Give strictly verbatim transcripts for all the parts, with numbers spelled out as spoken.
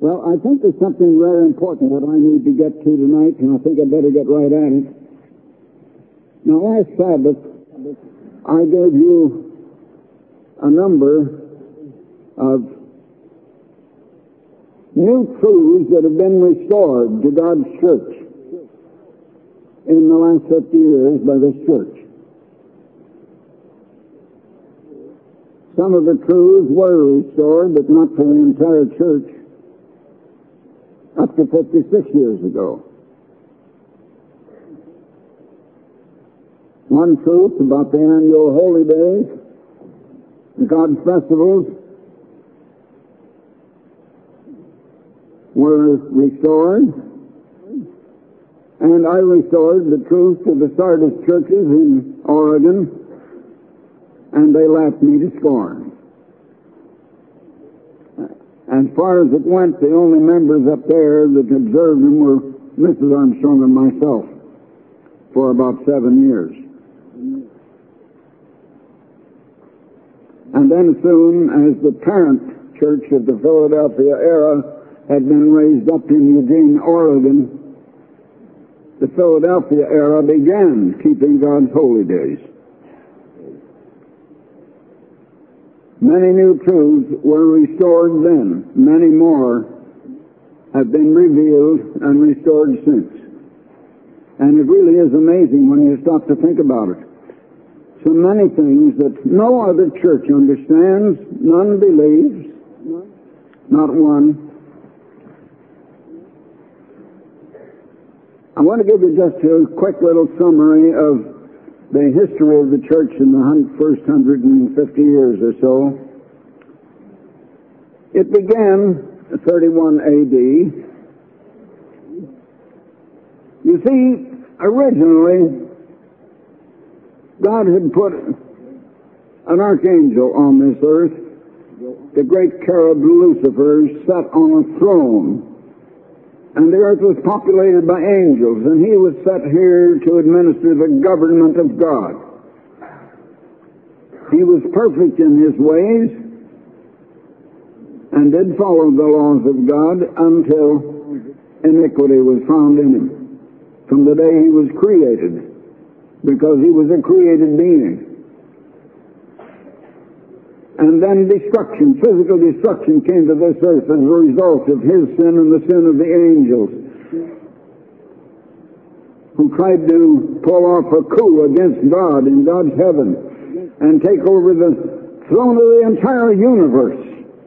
Well, I think there's something very important that I need to get to tonight, and I think I better get right at it. Now, last Sabbath, I gave you a number of new truths that have been restored to God's church in the last fifty years by this church. Some of the truths were restored, but not for the entire church, up to fifty-six years ago. One truth about the annual holy days, God's festivals, were restored, and I restored the truth to the Sardis churches in Oregon, and they laughed me to scorn. As far as it went, the only members up there that observed them were Missus Armstrong and myself for about seven years. And then soon as the parent church of the Philadelphia era had been raised up in Eugene, Oregon, the Philadelphia era began keeping God's holy days. Many new truths were restored then. Many more have been revealed and restored since. And it really is amazing when you stop to think about it. So many things that no other church understands, none believes, not one. I want to give you just a quick little summary of the history of the church in the first one hundred fifty years or so. It began thirty-one A D. You see, originally, God had put an archangel on this earth, the great cherub Lucifer, sat on a throne. And the earth was populated by angels, and he was set here to administer the government of God. He was perfect in his ways and did follow the laws of God until iniquity was found in him from the day he was created, because he was a created being. And then destruction, physical destruction, came to this earth as a result of his sin and the sin of the angels, who tried to pull off a coup against God in God's heaven and take over the throne of the entire universe,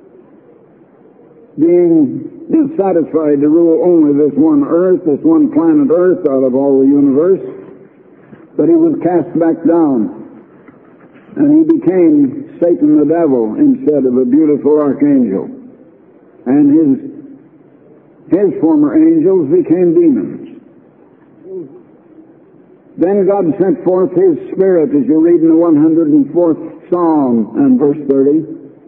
being dissatisfied to rule only this one earth, this one planet Earth out of all the universe. But he was cast back down, and he became Satan the devil instead of a beautiful archangel. And his his former angels became demons. Then God sent forth his Spirit, as you read in the one hundred fourth Psalm and verse thirty.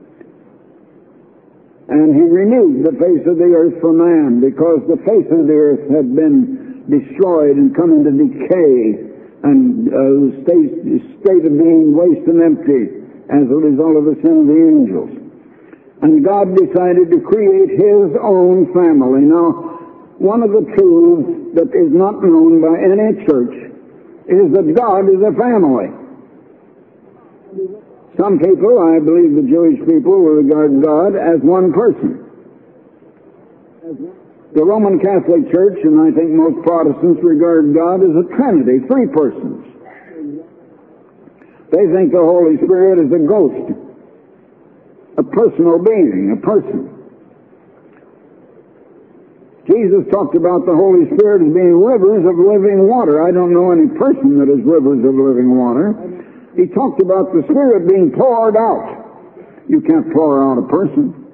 And he renewed the face of the earth for man, because the face of the earth had been destroyed and come into decay, and uh, state, state of being waste and empty as a result of the sin of the angels. And God decided to create his own family. Now, one of the truths that is not known by any church is that God is a family. Some people, I believe the Jewish people, will regard God as one person. The Roman Catholic Church, and I think most Protestants, regard God as a Trinity, three persons. They think the Holy Spirit is a ghost, a personal being, a person. Jesus talked about the Holy Spirit as being rivers of living water. I don't know any person that is rivers of living water. He talked about the Spirit being poured out. You can't pour out a person.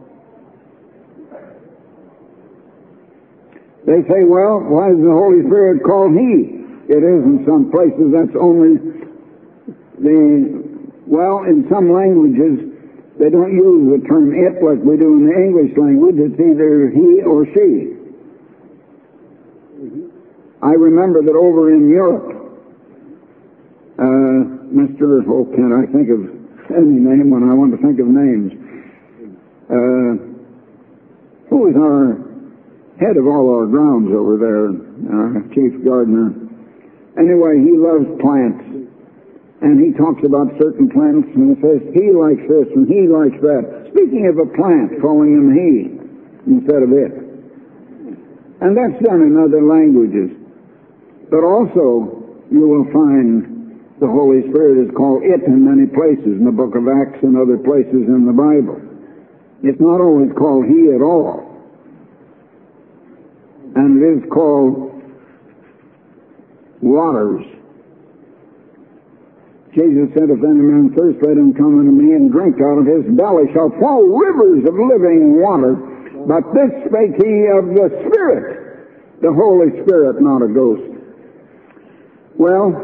They say, well, why is the Holy Spirit called He? It is in some places. That's only the, well, in some languages, they don't use the term it like we do in the English language. It's either he or she. I remember that over in Europe, uh, Mister Oh, can't I think of any name when I want to think of names? Uh, who is our head of all our grounds over there, our chief gardener. Anyway, he loves plants. And he talks about certain plants and says, he likes this and he likes that. Speaking of a plant, calling him he instead of it. And that's done in other languages. But also, you will find the Holy Spirit is called it in many places in the book of Acts and other places in the Bible. It's not always called he at all. And it is called waters. Jesus said, if any man thirst, let him come unto me and drink. Out of his belly shall flow rivers of living water. But this spake he of the Spirit, the Holy Spirit, not a ghost. Well,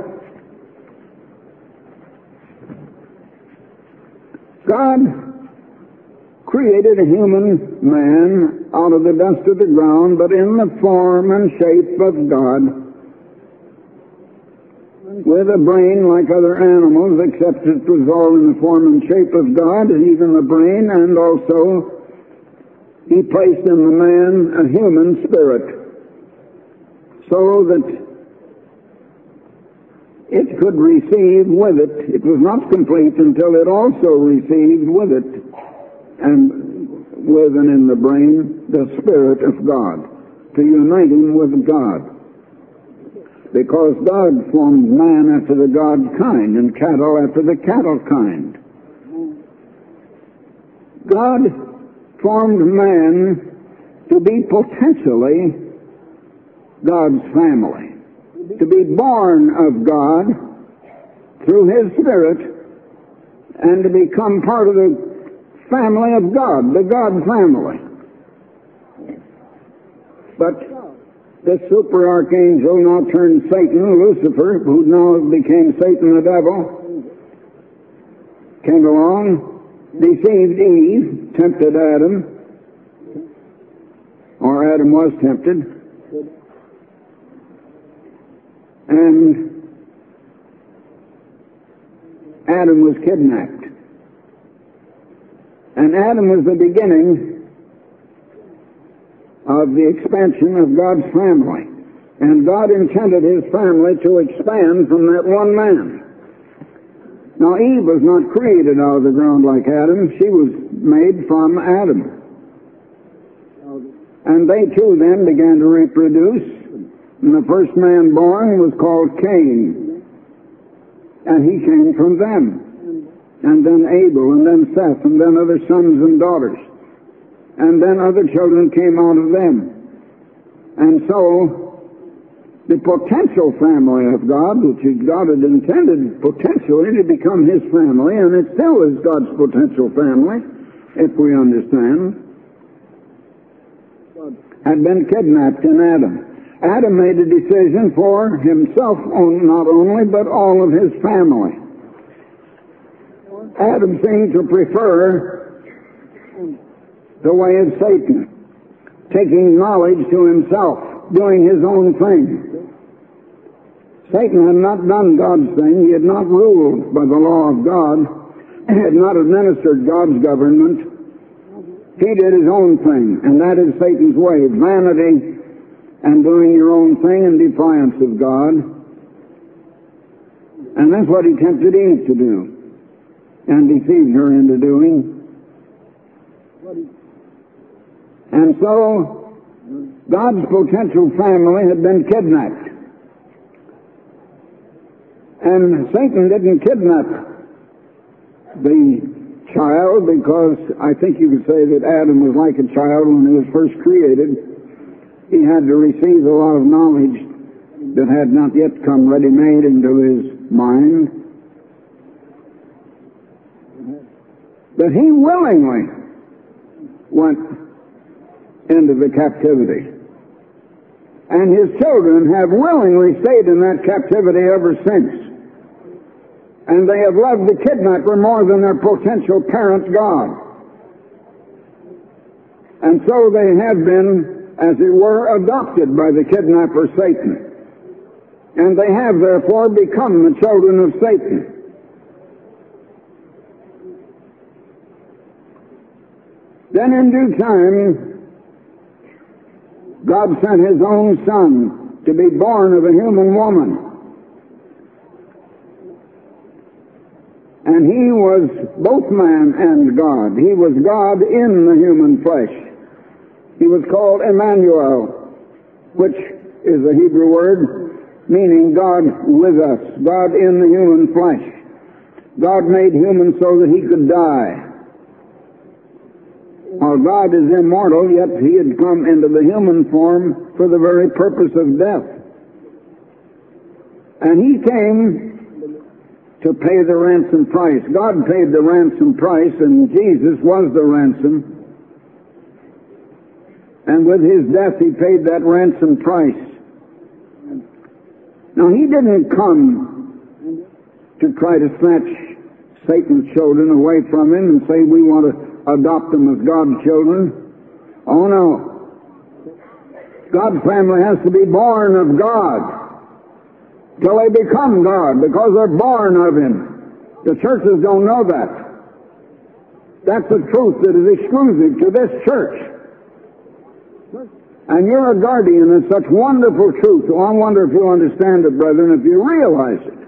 God created a human man out of the dust of the ground, but in the form and shape of God, with a brain like other animals, except it was all in the form and shape of God, and even the brain, and also he placed in the man a human spirit, so that it could receive with it. It was not complete until it also received with it, and with and in the brain, the Spirit of God, to unite him with God. Because God formed man after the God kind and cattle after the cattle kind. God formed man to be potentially God's family, to be born of God through His Spirit and to become part of the family of God, the God family. But this super archangel now turned Satan, Lucifer, who now became Satan the devil, came along, deceived Eve, tempted Adam, or Adam was tempted, and Adam was kidnapped. And Adam was the beginning of the expansion of God's family. And God intended His family to expand from that one man. Now, Eve was not created out of the ground like Adam. She was made from Adam. And they too then began to reproduce. And the first man born was called Cain. And he came from them. And then Abel, and then Seth, and then other sons and daughters. And then other children came out of them. And so, the potential family of God, which God had intended potentially to become His family, and it still is God's potential family, if we understand, had been kidnapped in Adam. Adam made a decision for himself not only, but all of his family. Adam seemed to prefer the way of Satan, taking knowledge to himself, doing his own thing. Satan had not done God's thing. He had not ruled by the law of God. He had not administered God's government. He did his own thing, and that is Satan's way, vanity and doing your own thing in defiance of God. And that's what he tempted Eve to do, and deceived her into doing. And so, God's potential family had been kidnapped. And Satan didn't kidnap the child, because I think you could say that Adam was like a child when he was first created. He had to receive a lot of knowledge that had not yet come ready-made into his mind. But he willingly went into the captivity. And his children have willingly stayed in that captivity ever since. And they have loved the kidnapper more than their potential parent, God. And so they have been, as it were, adopted by the kidnapper, Satan. And they have, therefore, become the children of Satan. Then in due time, God sent His own Son to be born of a human woman. And He was both man and God. He was God in the human flesh. He was called Emmanuel, which is a Hebrew word meaning God with us, God in the human flesh. God made human so that He could die. While God is immortal, yet He had come into the human form for the very purpose of death. And He came to pay the ransom price. God paid the ransom price, and Jesus was the ransom. And with His death, He paid that ransom price. Now, He didn't come to try to snatch Satan's children away from Him and say, we want to adopt them as God's children. Oh, no. God's family has to be born of God till they become God, because they're born of Him. The churches don't know that. That's a truth that is exclusive to this church. And you're a guardian of such wonderful truth. Oh, I wonder if you understand it, brethren, if you realize it.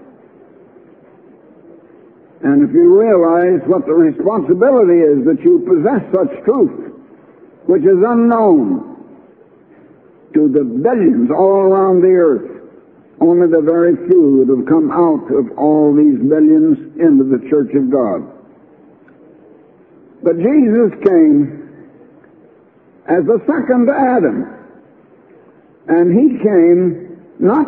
And if you realize what the responsibility is that you possess such truth, which is unknown to the billions all around the earth. Only the very few that have come out of all these billions into the church of God. But Jesus came as the second Adam. And He came not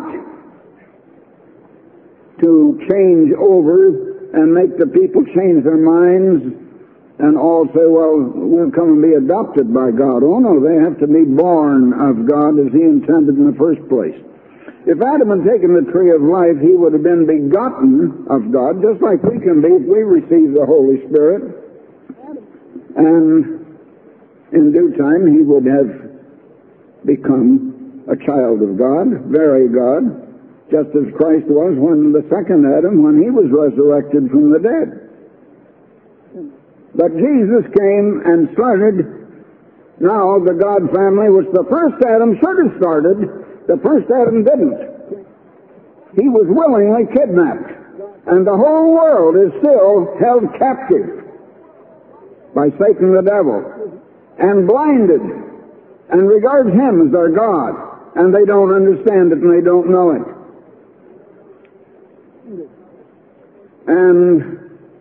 to change over and make the people change their minds and all say, well, we'll come and be adopted by God. Oh, no, they have to be born of God as He intended in the first place. If Adam had taken the tree of life, he would have been begotten of God, just like we can be if we receive the Holy Spirit. And in due time, he would have become a child of God, very God, just as Christ was when the second Adam, when he was resurrected from the dead. But Jesus came and started now the God family, which the first Adam should have started. The first Adam didn't. He was willingly kidnapped. And the whole world is still held captive by Satan the devil and blinded and regards him as their God. And they don't understand it and they don't know it. And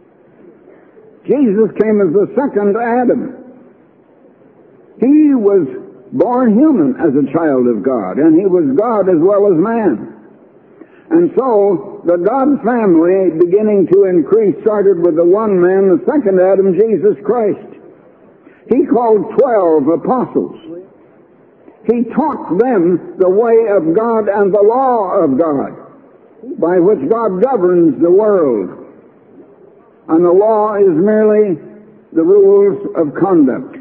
Jesus came as the second Adam. He was born human as a child of God, and He was God as well as man. And so, the God family, beginning to increase, started with the one man, the second Adam, Jesus Christ. He called twelve apostles. He taught them the way of God and the law of God, by which God governs the world. And the law is merely the rules of conduct.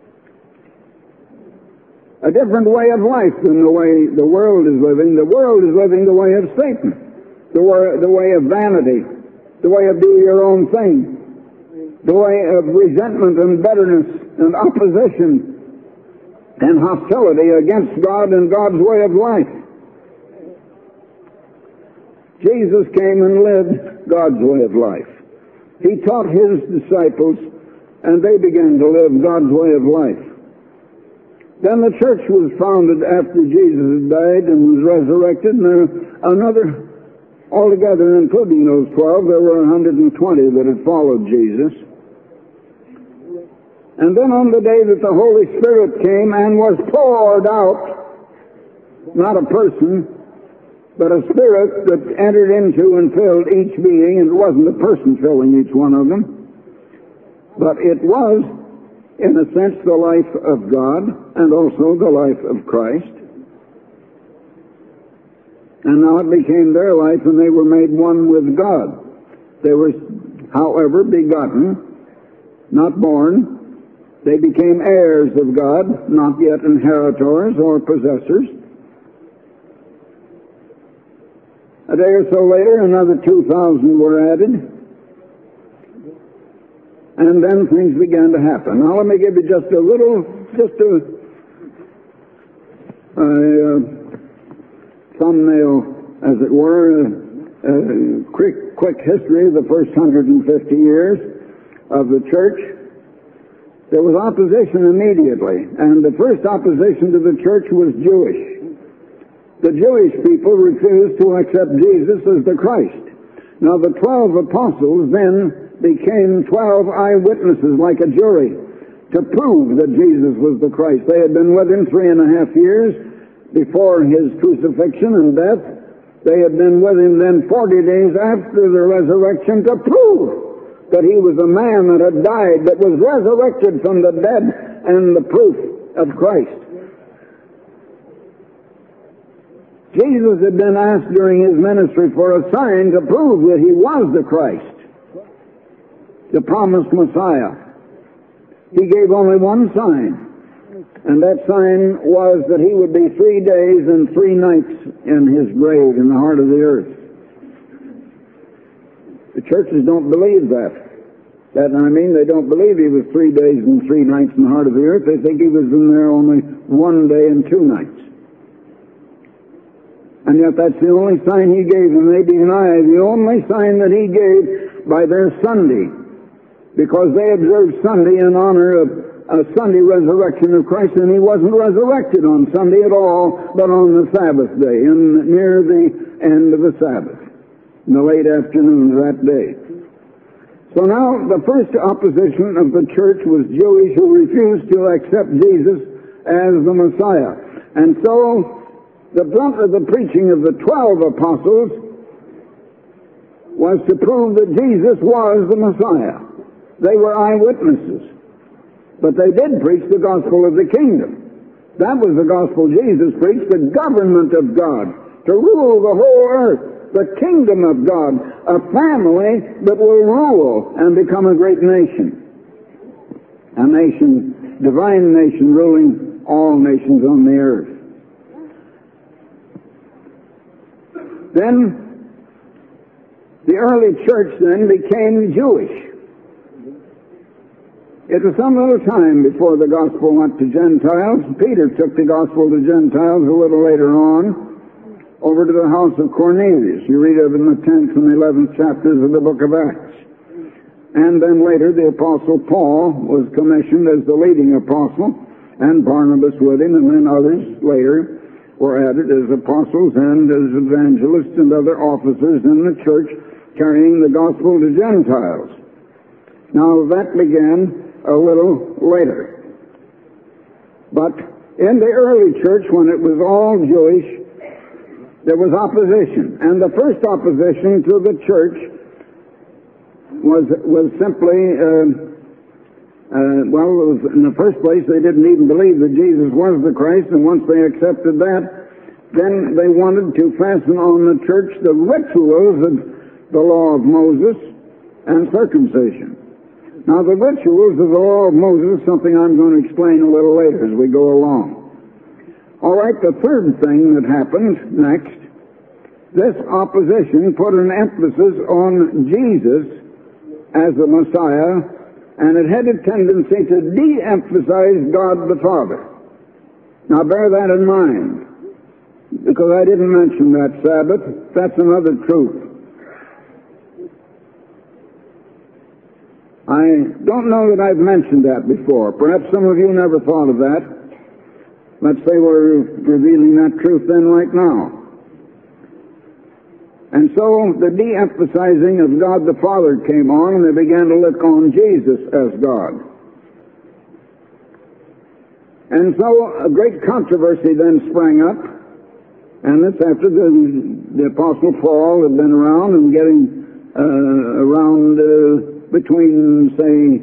A different way of life than the way the world is living. The world is living the way of Satan, the way, the way of vanity, the way of do your own thing, the way of resentment and bitterness and opposition and hostility against God and God's way of life. Jesus came and lived God's way of life. He taught His disciples, and they began to live God's way of life. Then the church was founded after Jesus died and was resurrected, and there another, altogether including those twelve, there were one hundred twenty that had followed Jesus. And then on the day that the Holy Spirit came and was poured out, not a person, but a spirit that entered into and filled each being, and it wasn't a person filling each one of them, but it was, in a sense, the life of God and also the life of Christ. And now it became their life, and they were made one with God. They were, however, begotten, not born. They became heirs of God, not yet inheritors or possessors. A day or so later, another two thousand were added. And then things began to happen. Now let me give you just a little, just a uh, thumbnail, as it were, a quick, quick history of the first one hundred fifty years of the church. There was opposition immediately, and the first opposition to the church was Jewish. The Jewish people refused to accept Jesus as the Christ. Now the twelve apostles then became twelve eyewitnesses, like a jury, to prove that Jesus was the Christ. They had been with him three and a half years before his crucifixion and death. They had been with him then forty days after the resurrection to prove that he was a man that had died, that was resurrected from the dead, and the proof of Christ. Jesus had been asked during his ministry for a sign to prove that he was the Christ, the promised Messiah. He gave only one sign, and that sign was that he would be three days and three nights in his grave in the heart of the earth. The churches don't believe that. That I mean, they don't believe he was three days and three nights in the heart of the earth. They think he was in there only one day and two nights. And yet that's the only sign he gave, and they deny the only sign that he gave by their Sunday, because they observed Sunday in honor of a Sunday resurrection of Christ, and he wasn't resurrected on Sunday at all, but on the Sabbath day, in near the end of the Sabbath, in the late afternoon of that day. So now the first opposition of the church was Jewish who refused to accept Jesus as the Messiah. And so the brunt of the preaching of the twelve apostles was to prove that Jesus was the Messiah. They were eyewitnesses. But they did preach the gospel of the kingdom. That was the gospel Jesus preached, the government of God, to rule the whole earth, the kingdom of God, a family that will rule and become a great nation. A nation, divine nation, ruling all nations on the earth. Then, the early church then became Jewish. It was some little time before the gospel went to Gentiles. Peter took the gospel to Gentiles a little later on, over to the house of Cornelius. You read of it in the tenth and eleventh chapters of the book of Acts. And then later the apostle Paul was commissioned as the leading apostle, and Barnabas with him, and then others later were added as apostles and as evangelists and other officers in the church carrying the gospel to Gentiles. Now that began a little later. But in the early church, when it was all Jewish, there was opposition. And the first opposition to the church was was simply, uh, uh, well, it was, in the first place, they didn't even believe that Jesus was the Christ, and once they accepted that, then they wanted to fasten on the church the rituals of the law of Moses and circumcision. Now, the rituals of the law of Moses is something I'm going to explain a little later as we go along. All right, the third thing that happened next, this opposition put an emphasis on Jesus as the Messiah, and it had a tendency to de-emphasize God the Father. Now, bear that in mind, because I didn't mention that Sabbath. That's another truth. I don't know that I've mentioned that before. Perhaps some of you never thought of that. Let's say we're revealing that truth then right now. And so the de-emphasizing of God the Father came on, and they began to look on Jesus as God. And so a great controversy then sprang up, and this after the, the Apostle Paul had been around and getting uh, around uh, between, say,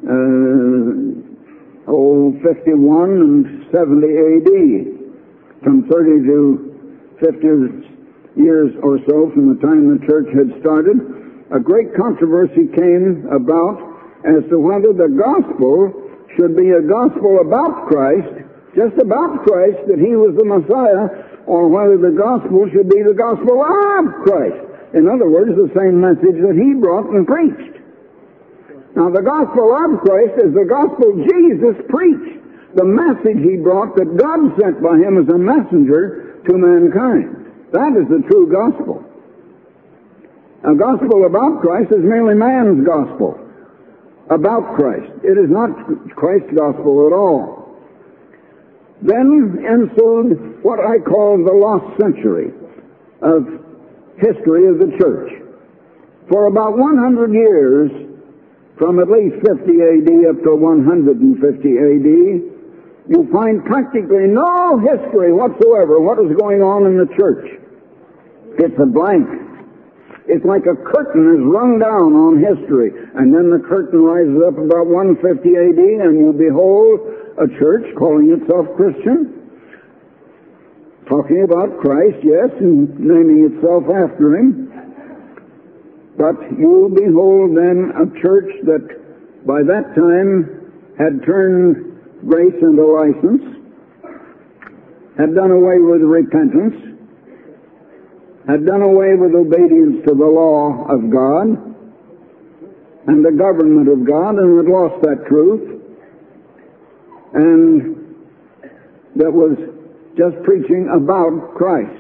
uh, oh, fifty-one and seventy A D, from thirty to fifty years or so from the time the church had started, a great controversy came about as to whether the gospel should be a gospel about Christ, just about Christ, that he was the Messiah, or whether the gospel should be the gospel of Christ. In other words, the same message that he brought and preached. Now, the gospel of Christ is the gospel Jesus preached. the message he brought that God sent by him as a messenger to mankind. That is the true gospel. A gospel about Christ is merely man's gospel about Christ. It is not Christ's gospel at all. Then ensued what I call the lost century of history of the church. For about one hundred years, from at least fifty A D up to one hundred fifty A D, you find practically no history whatsoever what is going on in the church. It's a blank. It's like a curtain is rung down on history, and then the curtain rises up about one fifty A D, and you behold a church calling itself Christian, talking about Christ, yes, and naming itself after him. But you behold then a church that by that time had turned grace into license, had done away with repentance, had done away with obedience to the law of God and the government of God, and had lost that truth, and that was just preaching about Christ.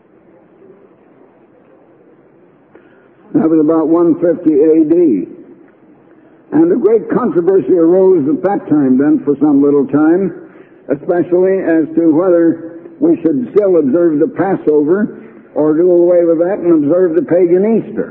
That was about one fifty A D. And a great controversy arose at that time then for some little time, especially as to whether we should still observe the Passover or do away with that and observe the pagan Easter.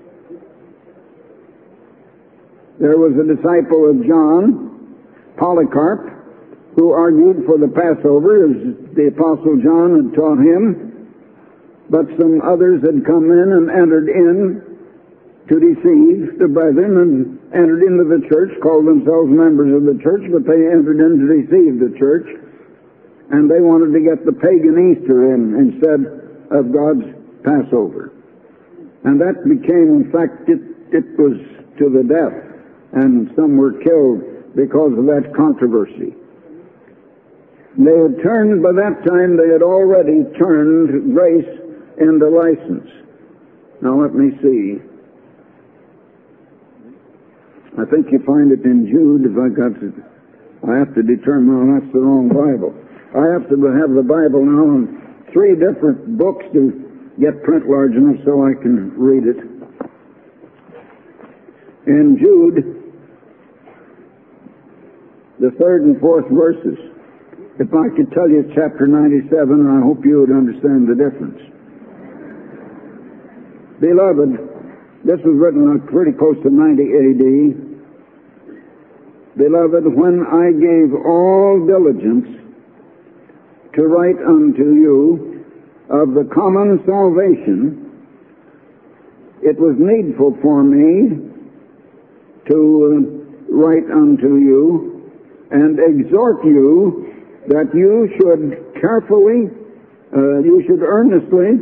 There was a disciple of John, Polycarp, who argued for the Passover as the Apostle John had taught him, but some others had come in and entered in to deceive the brethren and entered into the church, called themselves members of the church, but they entered in to deceive the church, and they wanted to get the pagan Easter in instead of God's Passover. And that became, in fact, it, it was to the death, and some were killed because of that controversy. They had turned, by that time, they had already turned grace into license. Now let me see. I think you find it in Jude. If I got to, I have to determine, oh, that's the wrong Bible. I have to have the Bible now in three different books to get print large enough so I can read it. In Jude, the third and fourth verses. If I could tell you chapter ninety-seven, I hope you would understand the difference. Beloved, this was written pretty close to ninety A D. Beloved, when I gave all diligence to write unto you of the common salvation, it was needful for me to write unto you and exhort you that you should carefully, uh, you should earnestly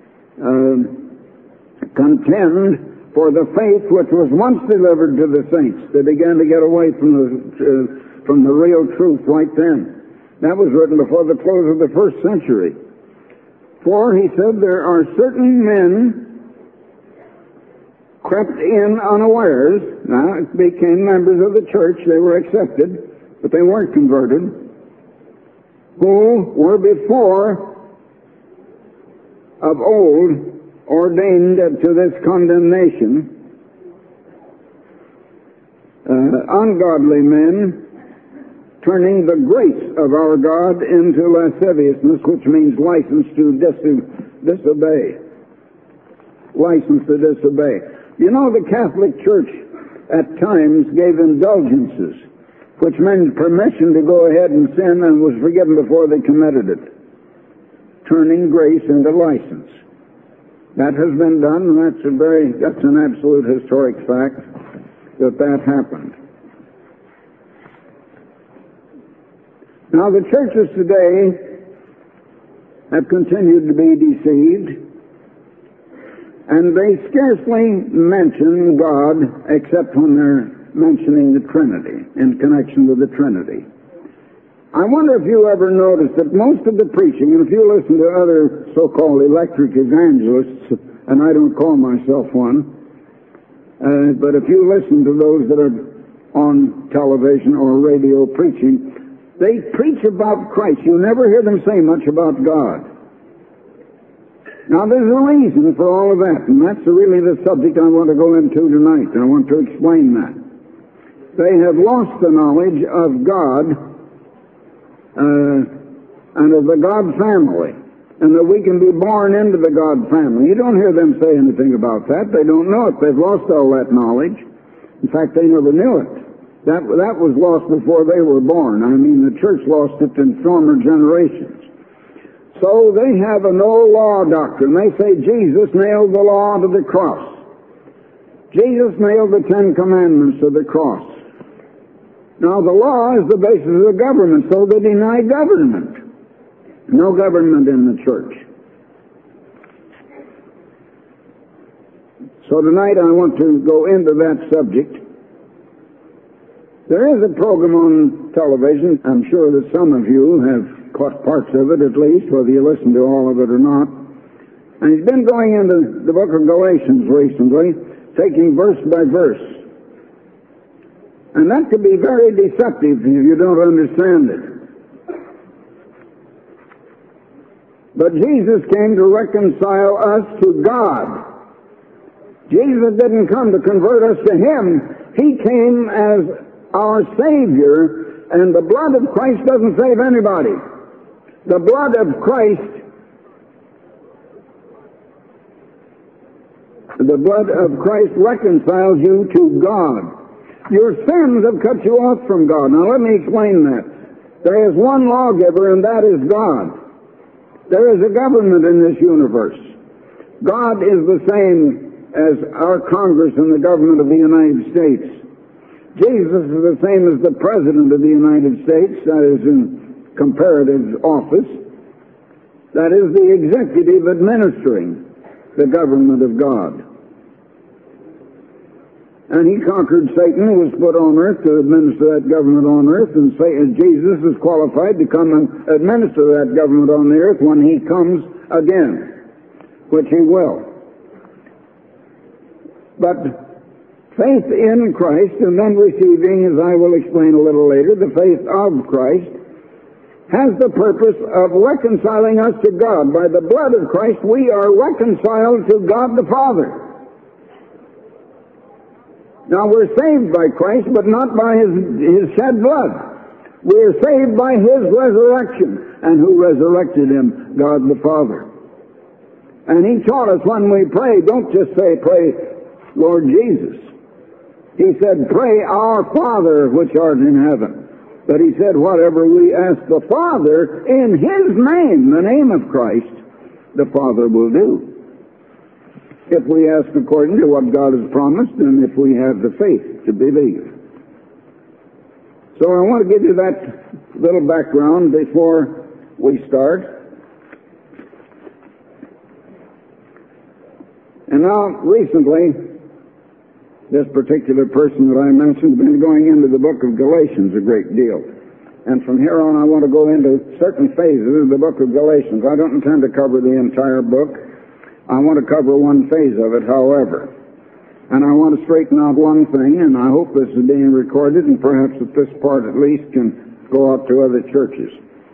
uh, contend for the faith which was once delivered to the saints. They began to get away from the uh, from the real truth right then. That was written before the close of the first century. For, he said, there are certain men crept in unawares. Now, became members of the church. They were accepted, but they weren't converted, who were before of old ordained to this condemnation, uh, ungodly men, turning the grace of our God into lasciviousness, which means license to dis- disobey. License to disobey. You know, the Catholic Church at times gave indulgences, which meant permission to go ahead and sin and was forgiven before they committed it. Turning grace into license. That has been done, and that's a very, that's an absolute historic fact that that happened. Now, the churches today have continued to be deceived, and they scarcely mention God except when they're mentioning the Trinity, in connection with the Trinity. I wonder if you ever noticed that most of the preaching, and if you listen to other so-called electric evangelists, and I don't call myself one, uh, but if you listen to those that are on television or radio preaching, They preach about Christ. You never hear them say much about God. Now, there's a reason for all of that, and that's really the subject I want to go into tonight. I want to explain that. They have lost the knowledge of God uh, and of the God family, and that we can be born into the God family. You don't hear them say anything about that. They don't know it. They've lost all that knowledge. In fact, they never knew it. That, that was lost before they were born. I mean, the church lost it in former generations. So they have a no-law doctrine. They say Jesus nailed the law to the cross. Jesus nailed the Ten Commandments to the cross. Now, the law is the basis of the government, so they deny government. No government in the church. So tonight I want to go into that subject. There is a program on television. I'm sure that some of you have caught parts of it, at least, whether you listen to all of it or not. And he's been going into the book of Galatians recently, taking verse by verse. And that could be very deceptive if you don't understand it. But Jesus came to reconcile us to God. Jesus didn't come to convert us to Him. He came as our Savior, and the blood of Christ doesn't save anybody. The blood of Christ, the blood of Christ reconciles you to God. Your sins have cut you off from God. Now let me explain that. There is one lawgiver, and that is God. There is a government in this universe. God is the same as our Congress and the government of the United States. Jesus is the same as the President of the United States, that is in comparative office. That is the executive administering the government of God. And He conquered Satan, who was put on earth to administer that government on earth, and Satan, Jesus is qualified to come and administer that government on the earth when He comes again, which He will. But faith in Christ, and then receiving, as I will explain a little later, the faith of Christ, has the purpose of reconciling us to God. By the blood of Christ, we are reconciled to God the Father. Now, we're saved by Christ, but not by His, his shed blood. We're saved by His resurrection. And who resurrected Him? God the Father. And He taught us when we pray, don't just say, pray, Lord Jesus. He said, pray, our Father which art in heaven. But He said, whatever we ask the Father in His name, the name of Christ, the Father will do. If we ask according to what God has promised, and if we have the faith to believe. So I want to give you that little background before we start. And now, recently, this particular person that I mentioned has been going into the book of Galatians a great deal. And from here on I want to go into certain phases of the book of Galatians. I don't intend to cover the entire book. I want to cover one phase of it, however. And I want to straighten out one thing, and I hope this is being recorded, and perhaps that this part at least can go out to other churches.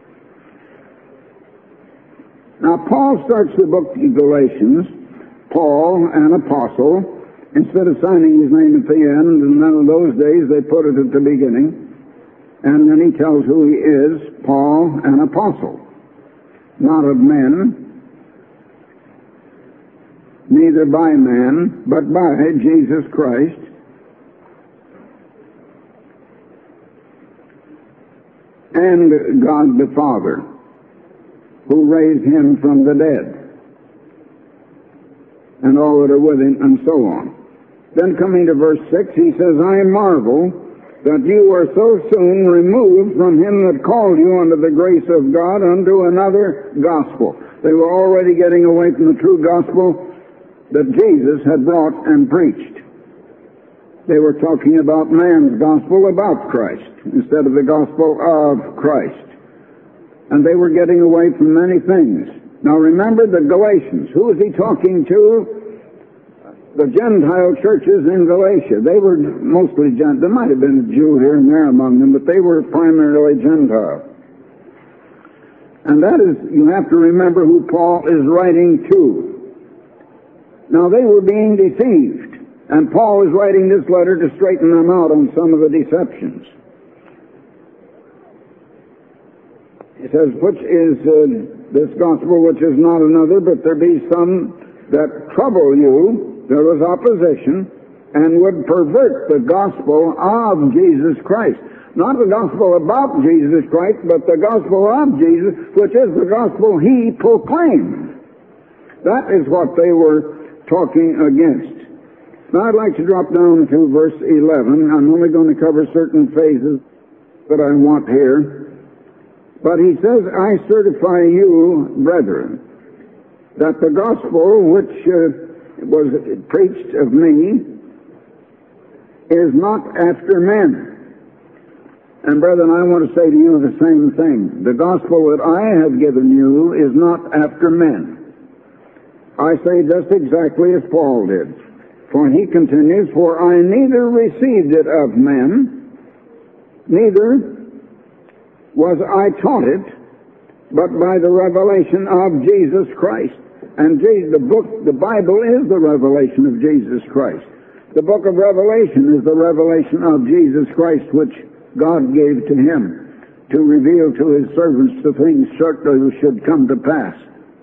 Now, Paul starts the book of Galatians, Paul, an apostle. Instead of signing his name at the end, and none of those days they put it at the beginning. And then he tells who he is, Paul, an apostle. Not of men, neither by man, but by Jesus Christ, and God the Father, who raised Him from the dead, and all that are with Him, and so on. Then coming to verse six, he says, I marvel that you are so soon removed from Him that called you unto the grace of God unto another gospel. They were already getting away from the true gospel that Jesus had brought and preached. They were talking about man's gospel about Christ instead of the gospel of Christ. And they were getting away from many things. Now remember the Galatians. Who is he talking to? the Gentile churches in Galatia. They were mostly Gentile. There might have been a Jew here and there among them, but they were primarily Gentile. And that is, you have to remember who Paul is writing to. Now, they were being deceived, and Paul is writing this letter to straighten them out on some of the deceptions. He says, which is uh, this gospel, which is not another, but there be some that trouble you. There was opposition, and would pervert the gospel of Jesus Christ. Not the gospel about Jesus Christ, but the gospel of Jesus, which is the gospel he proclaimed. That is what they were talking against. Now I'd like to drop down to verse eleven. I'm only going to cover certain phases that I want here. But he says, I certify you, brethren, that the gospel which uh, was preached of me is not after men. And brethren, I want to say to you the same thing. The gospel that I have given you is not after men. I say just exactly as Paul did. For he continues, for I neither received it of men, neither was I taught it, but by the revelation of Jesus Christ. And the book, the Bible is the revelation of Jesus Christ. The book of Revelation is the revelation of Jesus Christ, which God gave to him to reveal to his servants the things shortly should come to pass.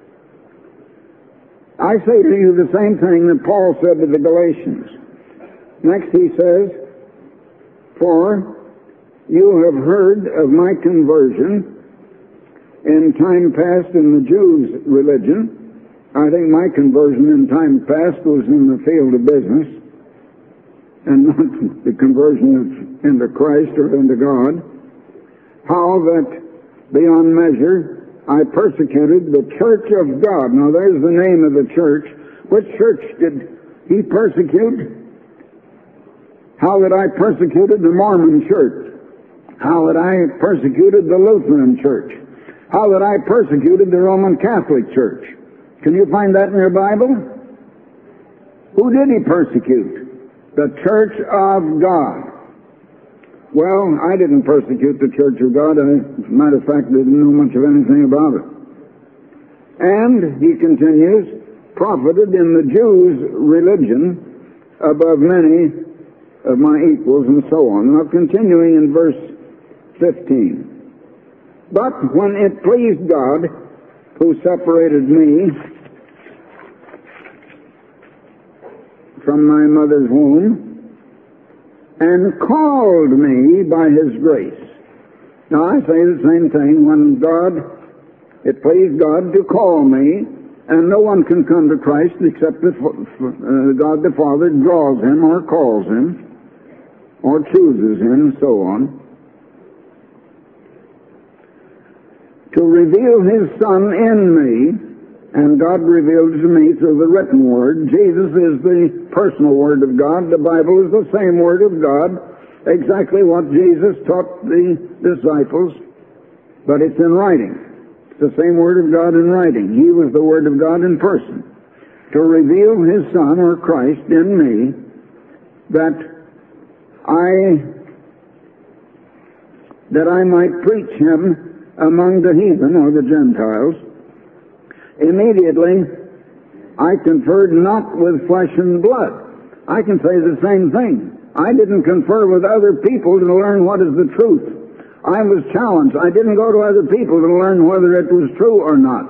I say to you the same thing that Paul said to the Galatians. Next he says, for you have heard of my conversion in time past in the Jews' religion. I think my conversion in time past was in the field of business, and not the conversion into Christ or into God. How that beyond measure I persecuted the church of God. Now there's the name of the church. Which church did he persecute? How that I persecuted the Mormon church. How that I persecuted the Lutheran church. How that I persecuted the Roman Catholic church. Can you find that in your Bible? Who did he persecute? The church of God. Well, I didn't persecute the church of God. I, as a matter of fact, didn't know much of anything about it. And, he continues, profited in the Jews' religion above many of my equals, and so on. Now, continuing in verse fifteen. But when it pleased God, who separated me from my mother's womb, and called me by his grace. Now I say the same thing. When God, it pleased God to call me, and no one can come to Christ except that uh, God the Father draws him or calls him, or chooses him, and so on. To reveal his Son in me, and God revealed to me through the written word. Jesus is the personal word of God. The Bible is the same word of God, exactly what Jesus taught the disciples, but it's in writing. It's the same word of God in writing. He was the word of God in person. To reveal his Son, or Christ, in me, that I that I might preach him among the heathen, or the Gentiles. Immediately, I conferred not with flesh and blood. I can say the same thing. I didn't confer with other people to learn what is the truth. I was challenged. I didn't go to other people to learn whether it was true or not.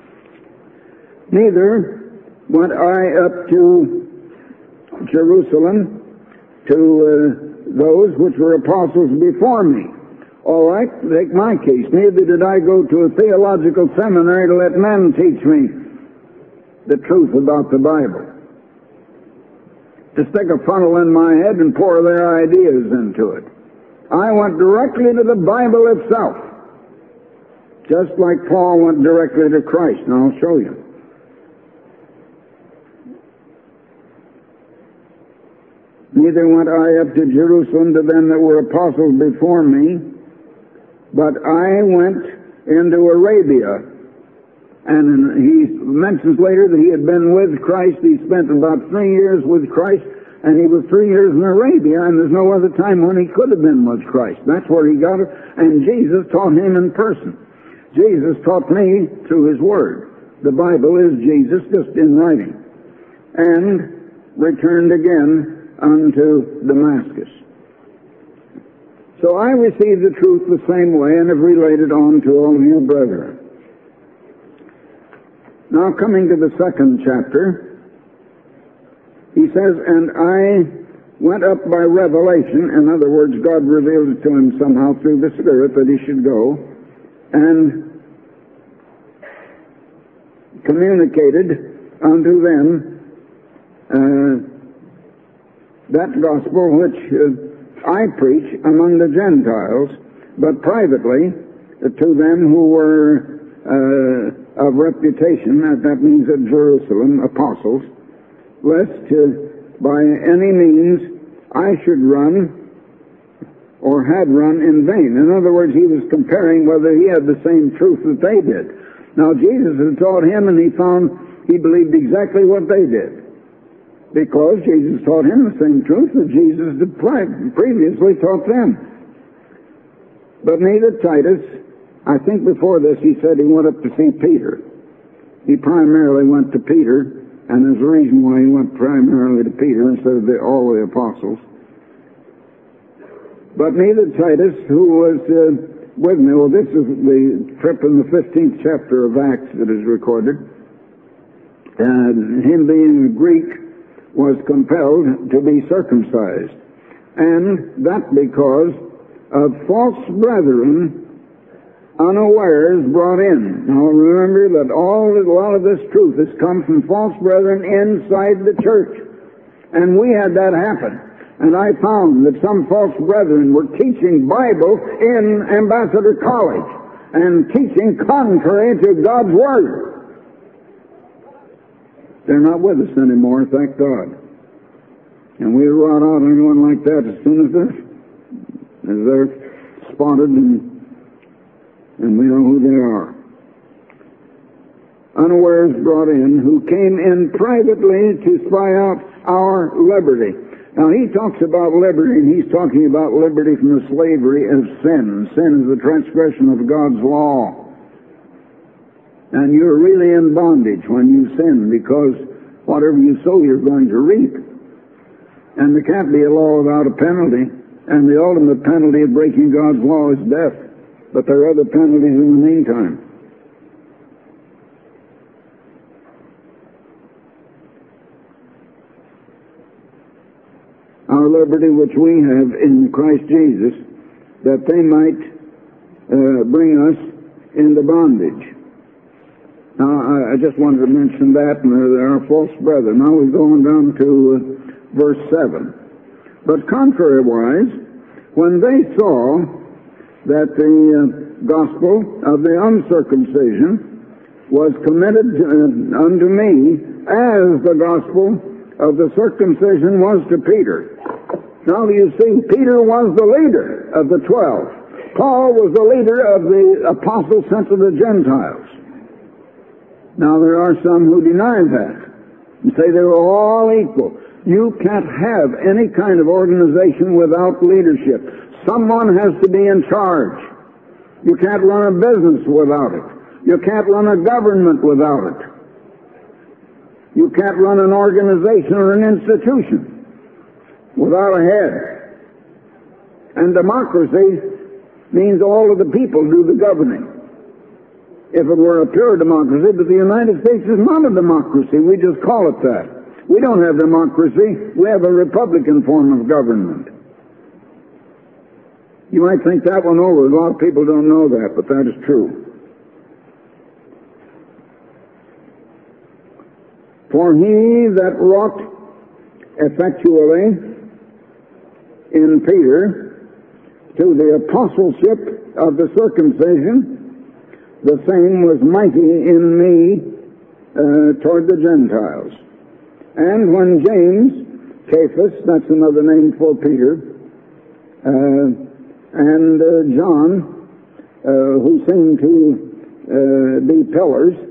Neither went I up to Jerusalem to uh, those which were apostles before me. All right, take my case. Neither did I go to a theological seminary to let men teach me the truth about the Bible. To stick a funnel in my head and pour their ideas into it. I went directly to the Bible itself. Just like Paul went directly to Christ, and I'll show you. Neither went I up to Jerusalem to them that were apostles before me, but I went into Arabia And he mentions later that he had been with Christ. He spent about three years with Christ, and he was three years in Arabia, and there's no other time when he could have been with Christ. That's where he got it. And Jesus taught him in person. Jesus taught me through his Word. The Bible is Jesus, just in writing. And returned again unto Damascus. So I received the truth the same way and have related on to all of you brethren. Now coming to the second chapter, he says, and I went up by revelation. In other words, God revealed it to him somehow through the Spirit that he should go, and communicated unto them uh, that gospel which uh, I preach among the Gentiles, but privately uh, to them who were uh, of reputation, uh, that means at Jerusalem, apostles, lest uh, by any means I should run or had run in vain. In other words, he was comparing whether he had the same truth that they did. Now, Jesus had taught him, and he found he believed exactly what they did, because Jesus taught him the same truth that Jesus had previously taught them. But neither Titus, I think before this he said he went up to see Peter. He primarily went to Peter, and there's a reason why he went primarily to Peter instead of the, all the apostles. But neither Titus, who was uh, with me, well, this is the trip in the fifteenth chapter of Acts that is recorded, and him being a Greek was compelled to be circumcised, and that because of false brethren unawares brought in. Now remember that all a lot of this truth has come from false brethren inside the church, and we had that happen. And I found that some false brethren were teaching Bible in Ambassador College and teaching contrary to God's Word. They're not with us anymore, thank God. And we rot out anyone like that as soon as they're, as they're spotted, and, and we know who they are. Unawares brought in, who came in privately to spy out our liberty. Now, he talks about liberty, and he's talking about liberty from the slavery of sin. Sin is the transgression of God's law. And you're really in bondage when you sin, because whatever you sow, you're going to reap. And there can't be a law without a penalty, and the ultimate penalty of breaking God's law is death. But there are other penalties in the meantime. Our liberty which we have in Christ Jesus, that they might uh, bring us into bondage. Now, I, I just wanted to mention that, and there are false brethren. Now we're going down to uh, verse seven. But contrariwise, when they saw that the uh, gospel of the uncircumcision was committed uh, unto me as the gospel of the circumcision was to Peter. Now you see, Peter was the leader of the twelve. Paul was the leader of the apostles sent to the Gentiles. Now there are some who deny that and say they were all equal. You can't have any kind of organization without leadership. Someone has to be in charge. You can't run a business without it. You can't run a government without it. You can't run an organization or an institution without a head. And democracy means all of the people do the governing. If it were a pure democracy, but the United States is not a democracy. We just call it that. We don't have democracy. We have a Republican form of government. You might think that one over. A lot of people don't know that, but that is true. For he that wrought effectually in Peter to the apostleship of the circumcision, the same was mighty in me uh, toward the Gentiles. And when James, Cephas, that's another name for Peter, uh, and uh, John, uh, who seemed to uh, be pillars,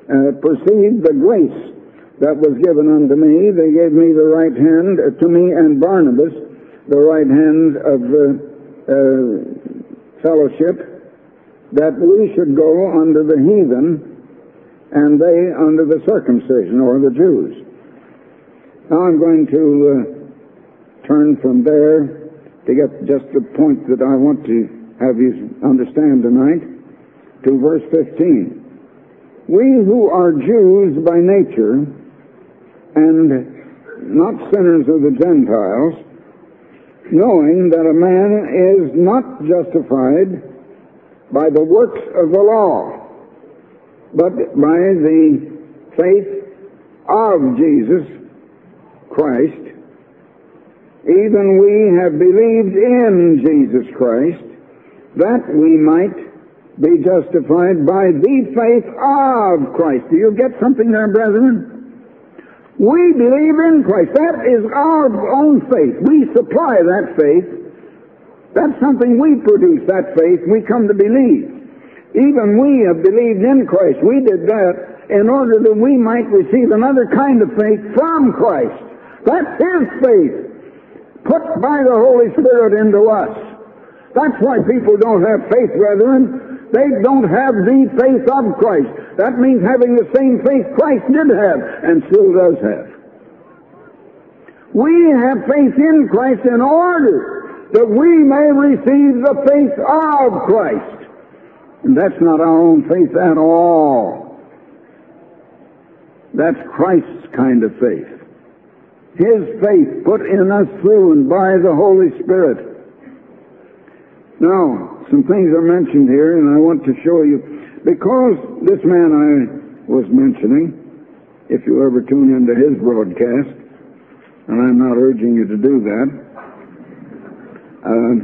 uh, perceived the grace that was given unto me. They gave me the right hand, uh, to me and Barnabas, the right hand of uh, uh, fellowship, that we should go unto the heathen, and they unto the circumcision, or the Jews. Now I'm going to uh, turn from there to get just the point that I want to have you understand tonight, to verse fifteen. We who are Jews by nature, and not sinners of the Gentiles, knowing that a man is not justified by the works of the law, but by the faith of Jesus Christ, even we have believed in Jesus Christ, that we might be justified by the faith of Christ. Do you get something there, brethren? We believe in Christ. That is our own faith. We supply that faith. That's something we produce, that faith. We come to believe. Even we have believed in Christ. We did that in order that we might receive another kind of faith from Christ. That's His faith, put by the Holy Spirit into us. That's why people don't have faith, brethren. They don't have the faith of Christ. That means having the same faith Christ did have, and still does have. We have faith in Christ in order that we may receive the faith of Christ. And that's not our own faith at all. That's Christ's kind of faith. His faith put in us through and by the Holy Spirit. Now, some things are mentioned here, and I want to show you. Because this man I was mentioning, if you ever tune into his broadcast, and I'm not urging you to do that, uh,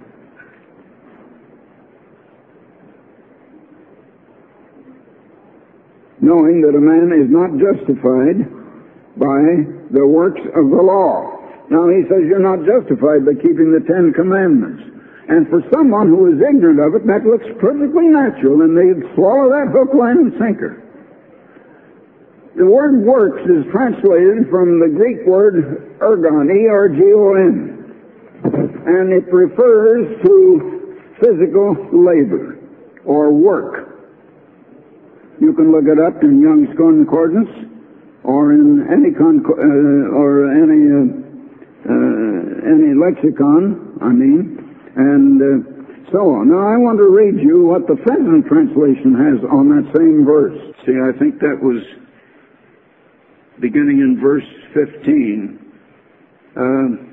knowing that a man is not justified by the works of the law. Now he says you're not justified by keeping the Ten Commandments. And for someone who is ignorant of it, that looks perfectly natural, and they'd swallow that hook, line, and sinker. The word works is translated from the Greek word ergon, E R G O N. And it refers to physical labor, or work. You can look it up in Young's Concordance, or in any con- uh, or any uh, uh, any lexicon, I mean, and uh, so on. Now I want to read you what the Fenton translation has on that same verse. See, I think that was beginning in verse fifteen. Uh,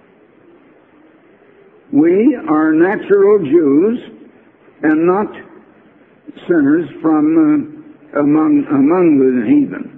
we are natural Jews and not sinners from uh, among among the heathen.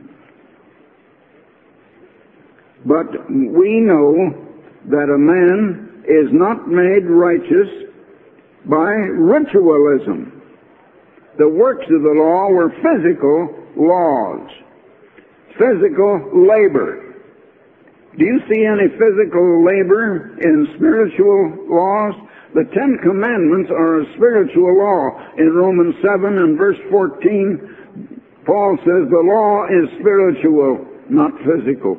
But we know that a man is not made righteous by ritualism. The works of the law were physical laws, physical labor. Do you see any physical labor in spiritual laws? The Ten Commandments are a spiritual law. In Romans seven and verse fourteen, Paul says the law is spiritual, not physical.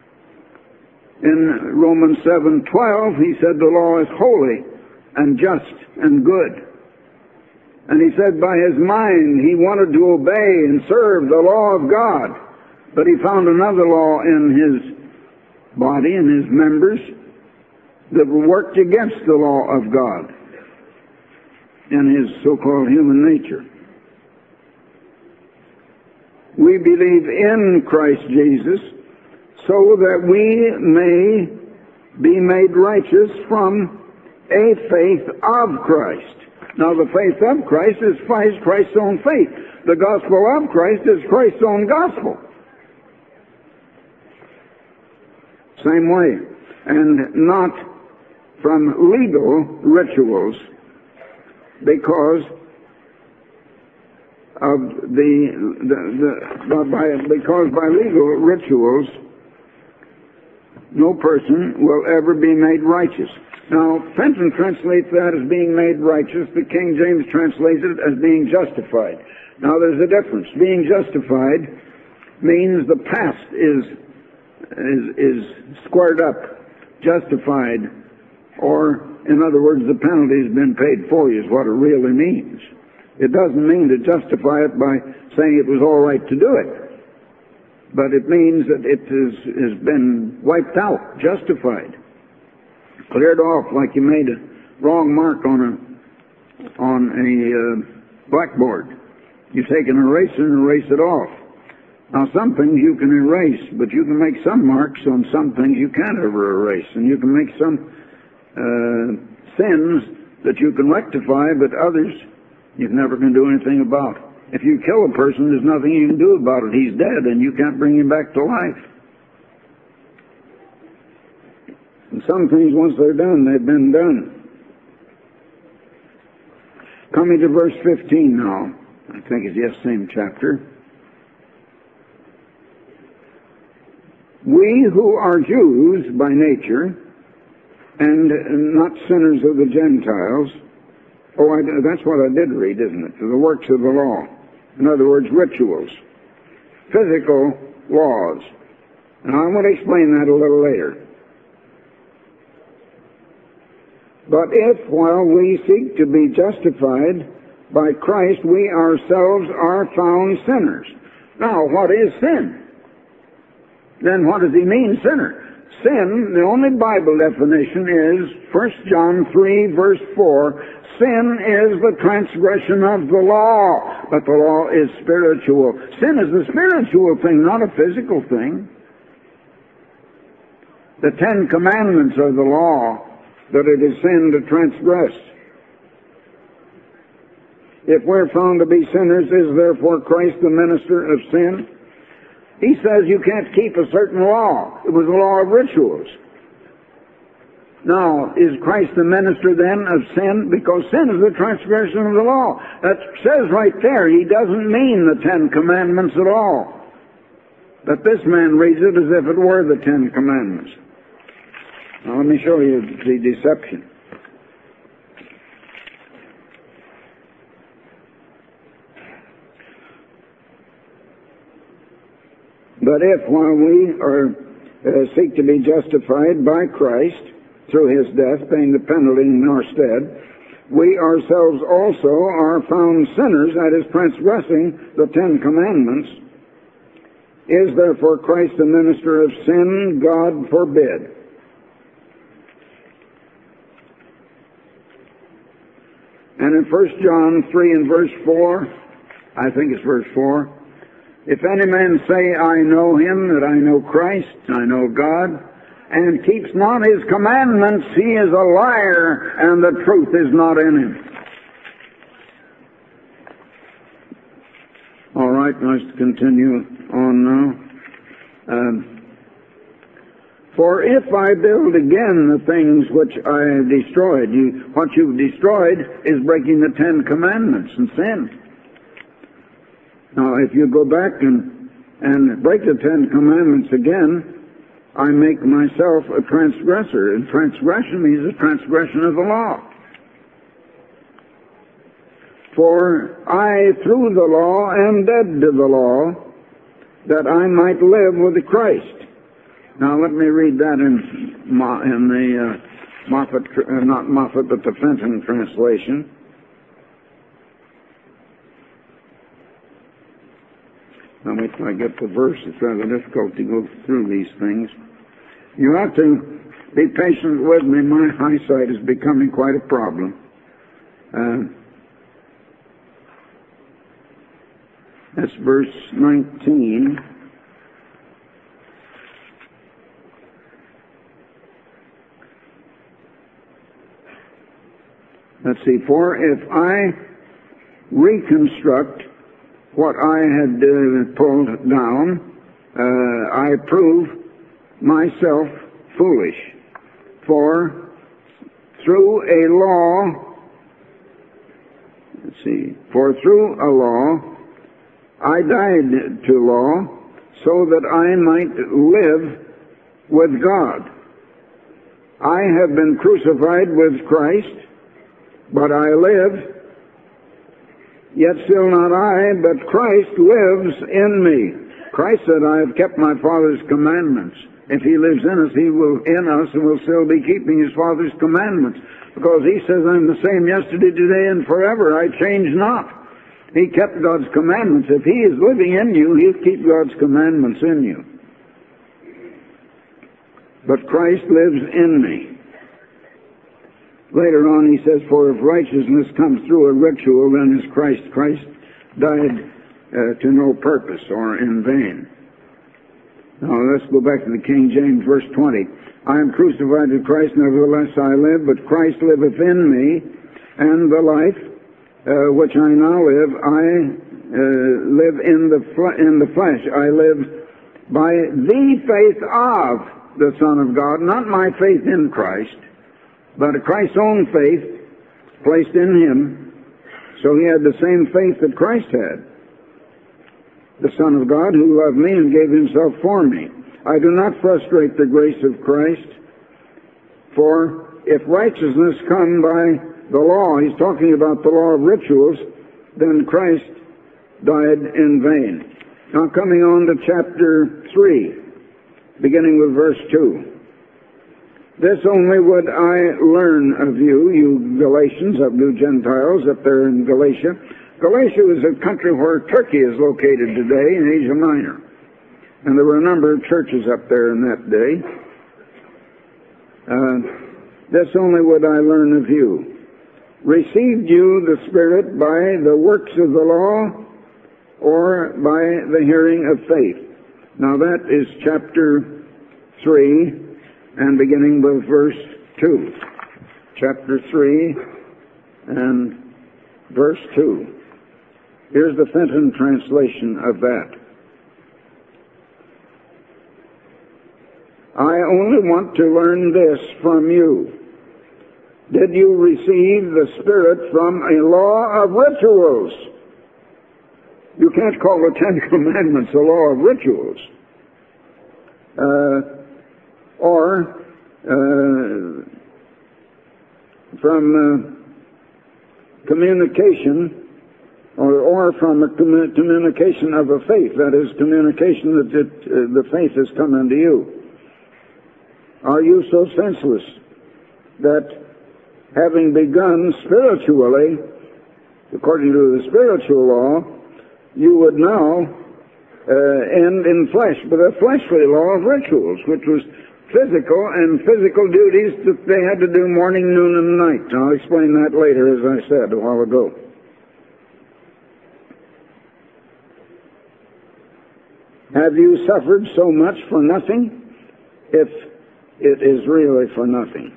In Romans seven twelve, he said the law is holy and just and good. And he said by his mind he wanted to obey and serve the law of God, but he found another law in his body and his members that worked against the law of God in his so-called human nature. We believe in Christ Jesus so that we may be made righteous from a faith of Christ. Now the faith of Christ is Christ's own faith. The gospel of Christ is Christ's own gospel. Same way. And not from legal rituals, because of the, the, the by, because by legal rituals no person will ever be made righteous. Now, Fenton translates that as being made righteous. The King James translates it as being justified. Now there's a difference. Being justified means the past is, is, is squared up, justified, or in other words, the penalty has been paid for you is what it really means. It doesn't mean to justify it by saying it was all right to do it. But it means that it is, has been wiped out, justified, cleared off, like you made a wrong mark on a on a uh, blackboard. You take an eraser and erase it off. Now, some things you can erase, but you can make some marks on some things you can't ever erase, and you can make some uh, sins that you can rectify, but others you never can do anything about. If you kill a person, there's nothing you can do about it. He's dead, and you can't bring him back to life. And some things, once they're done, they've been done. Coming to verse fifteen now. I think it's, yes, same chapter. We who are Jews by nature, and not sinners of the Gentiles. Oh, I, that's what I did read, isn't it? The works of the law. In other words, rituals. Physical laws. And I want to explain that a little later. But if, while we seek to be justified by Christ, we ourselves are found sinners. Now, what is sin? Then what does he mean, sinner? Sin, the only Bible definition is First John three, verse four. Sin is the transgression of the law, but the law is spiritual. Sin is a spiritual thing, not a physical thing. The Ten Commandments are the law that it is sin to transgress. If we're found to be sinners, is therefore Christ the minister of sin? He says you can't keep a certain law. It was a law of rituals. Now, is Christ the minister then of sin? Because sin is the transgression of the law. That says right there, he doesn't mean the Ten Commandments at all. But this man reads it as if it were the Ten Commandments. Now, let me show you the deception. But if, while we are uh, seek to be justified by Christ through his death, paying the penalty in our stead, we ourselves also are found sinners, that is, transgressing the Ten Commandments, is therefore Christ the minister of sin? God forbid. And in First John three and verse four, I think it's verse four, if any man say, I know him, that I know Christ, I know God, and keeps not his commandments, he is a liar, and the truth is not in him. All right, let's continue on now. Um, For if I build again the things which I have destroyed, you, what you've destroyed is breaking the Ten Commandments and sin. Now, if you go back and, and break the Ten Commandments again, I make myself a transgressor. And transgression means a transgression of the law. For I, through the law, am dead to the law, that I might live with Christ. Now, let me read that in, in the uh, Moffat, uh, not Moffat, but the Fenton translation. Now, wait till I get the verse. It's rather difficult to go through these things. You have to be patient with me. My eyesight is becoming quite a problem. Uh, that's verse nineteen. Let's see. For if I reconstruct what I had uh, pulled down, uh, I prove myself foolish. For through a law, let's see, for through a law, I died to law, so that I might live with God. I have been crucified with Christ, but I live, Yet still not I, but Christ lives in me. Christ said, I have kept my Father's commandments. If he lives in us, he will in us and will still be keeping his Father's commandments. Because he says, I'm the same yesterday, today, and forever. I change not. He kept God's commandments. If he is living in you, he'll keep God's commandments in you. But Christ lives in me. Later on he says, for if righteousness comes through a ritual, then is Christ. Christ died uh, to no purpose or in vain. Now let's go back to the King James, verse twenty. I am crucified with Christ, nevertheless I live, but Christ liveth in me, and the life uh, which I now live, I uh, live in the fl- in the flesh. I live by the faith of the Son of God, not my faith in Christ, but Christ's own faith placed in him. So he had the same faith that Christ had. The Son of God who loved me and gave himself for me. I do not frustrate the grace of Christ, for if righteousness come by the law, he's talking about the law of rituals, then Christ died in vain. Now coming on to chapter three, beginning with verse two. This only would I learn of you, you Galatians, of you Gentiles up there in Galatia. Galatia is a country where Turkey is located today in Asia Minor. And there were a number of churches up there in that day. Uh, this only would I learn of you. Received you the Spirit by the works of the law or by the hearing of faith? Now that is chapter three and beginning with verse two. Chapter three and verse two. Here's the Fenton translation of that. I only want to learn this from you. Did you receive the Spirit from a law of rituals? You can't call the Ten Commandments a law of rituals. Uh, or uh, from uh, communication Or, or from a commun- communication of a faith, that is, communication that it, uh, the faith has come unto you. Are you so senseless that having begun spiritually, according to the spiritual law, you would now uh, end in flesh, but a fleshly law of rituals, which was physical and physical duties that they had to do morning, noon, and night. I'll explain that later, as I said a while ago. Have you suffered so much for nothing? If it is really for nothing.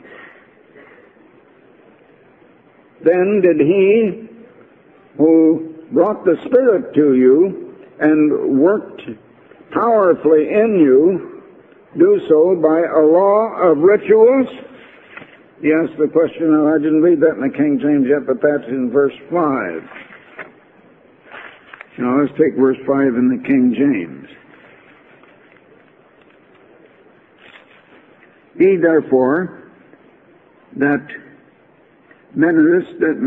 Then did he who brought the Spirit to you and worked powerfully in you do so by a law of rituals? He asked the question. Now, I didn't read that in the King James yet, but that's in verse five. Now, let's take verse five in the King James. He therefore that ministereth, that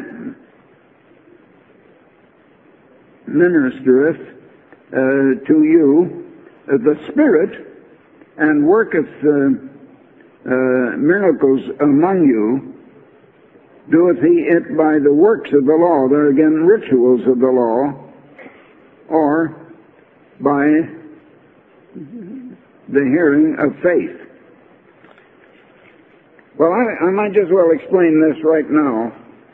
ministereth uh, to you uh, the Spirit and worketh uh, uh, miracles among you, doeth he it by the works of the law, there again rituals of the law, or by the hearing of faith. Well, I, I might just well explain this right now.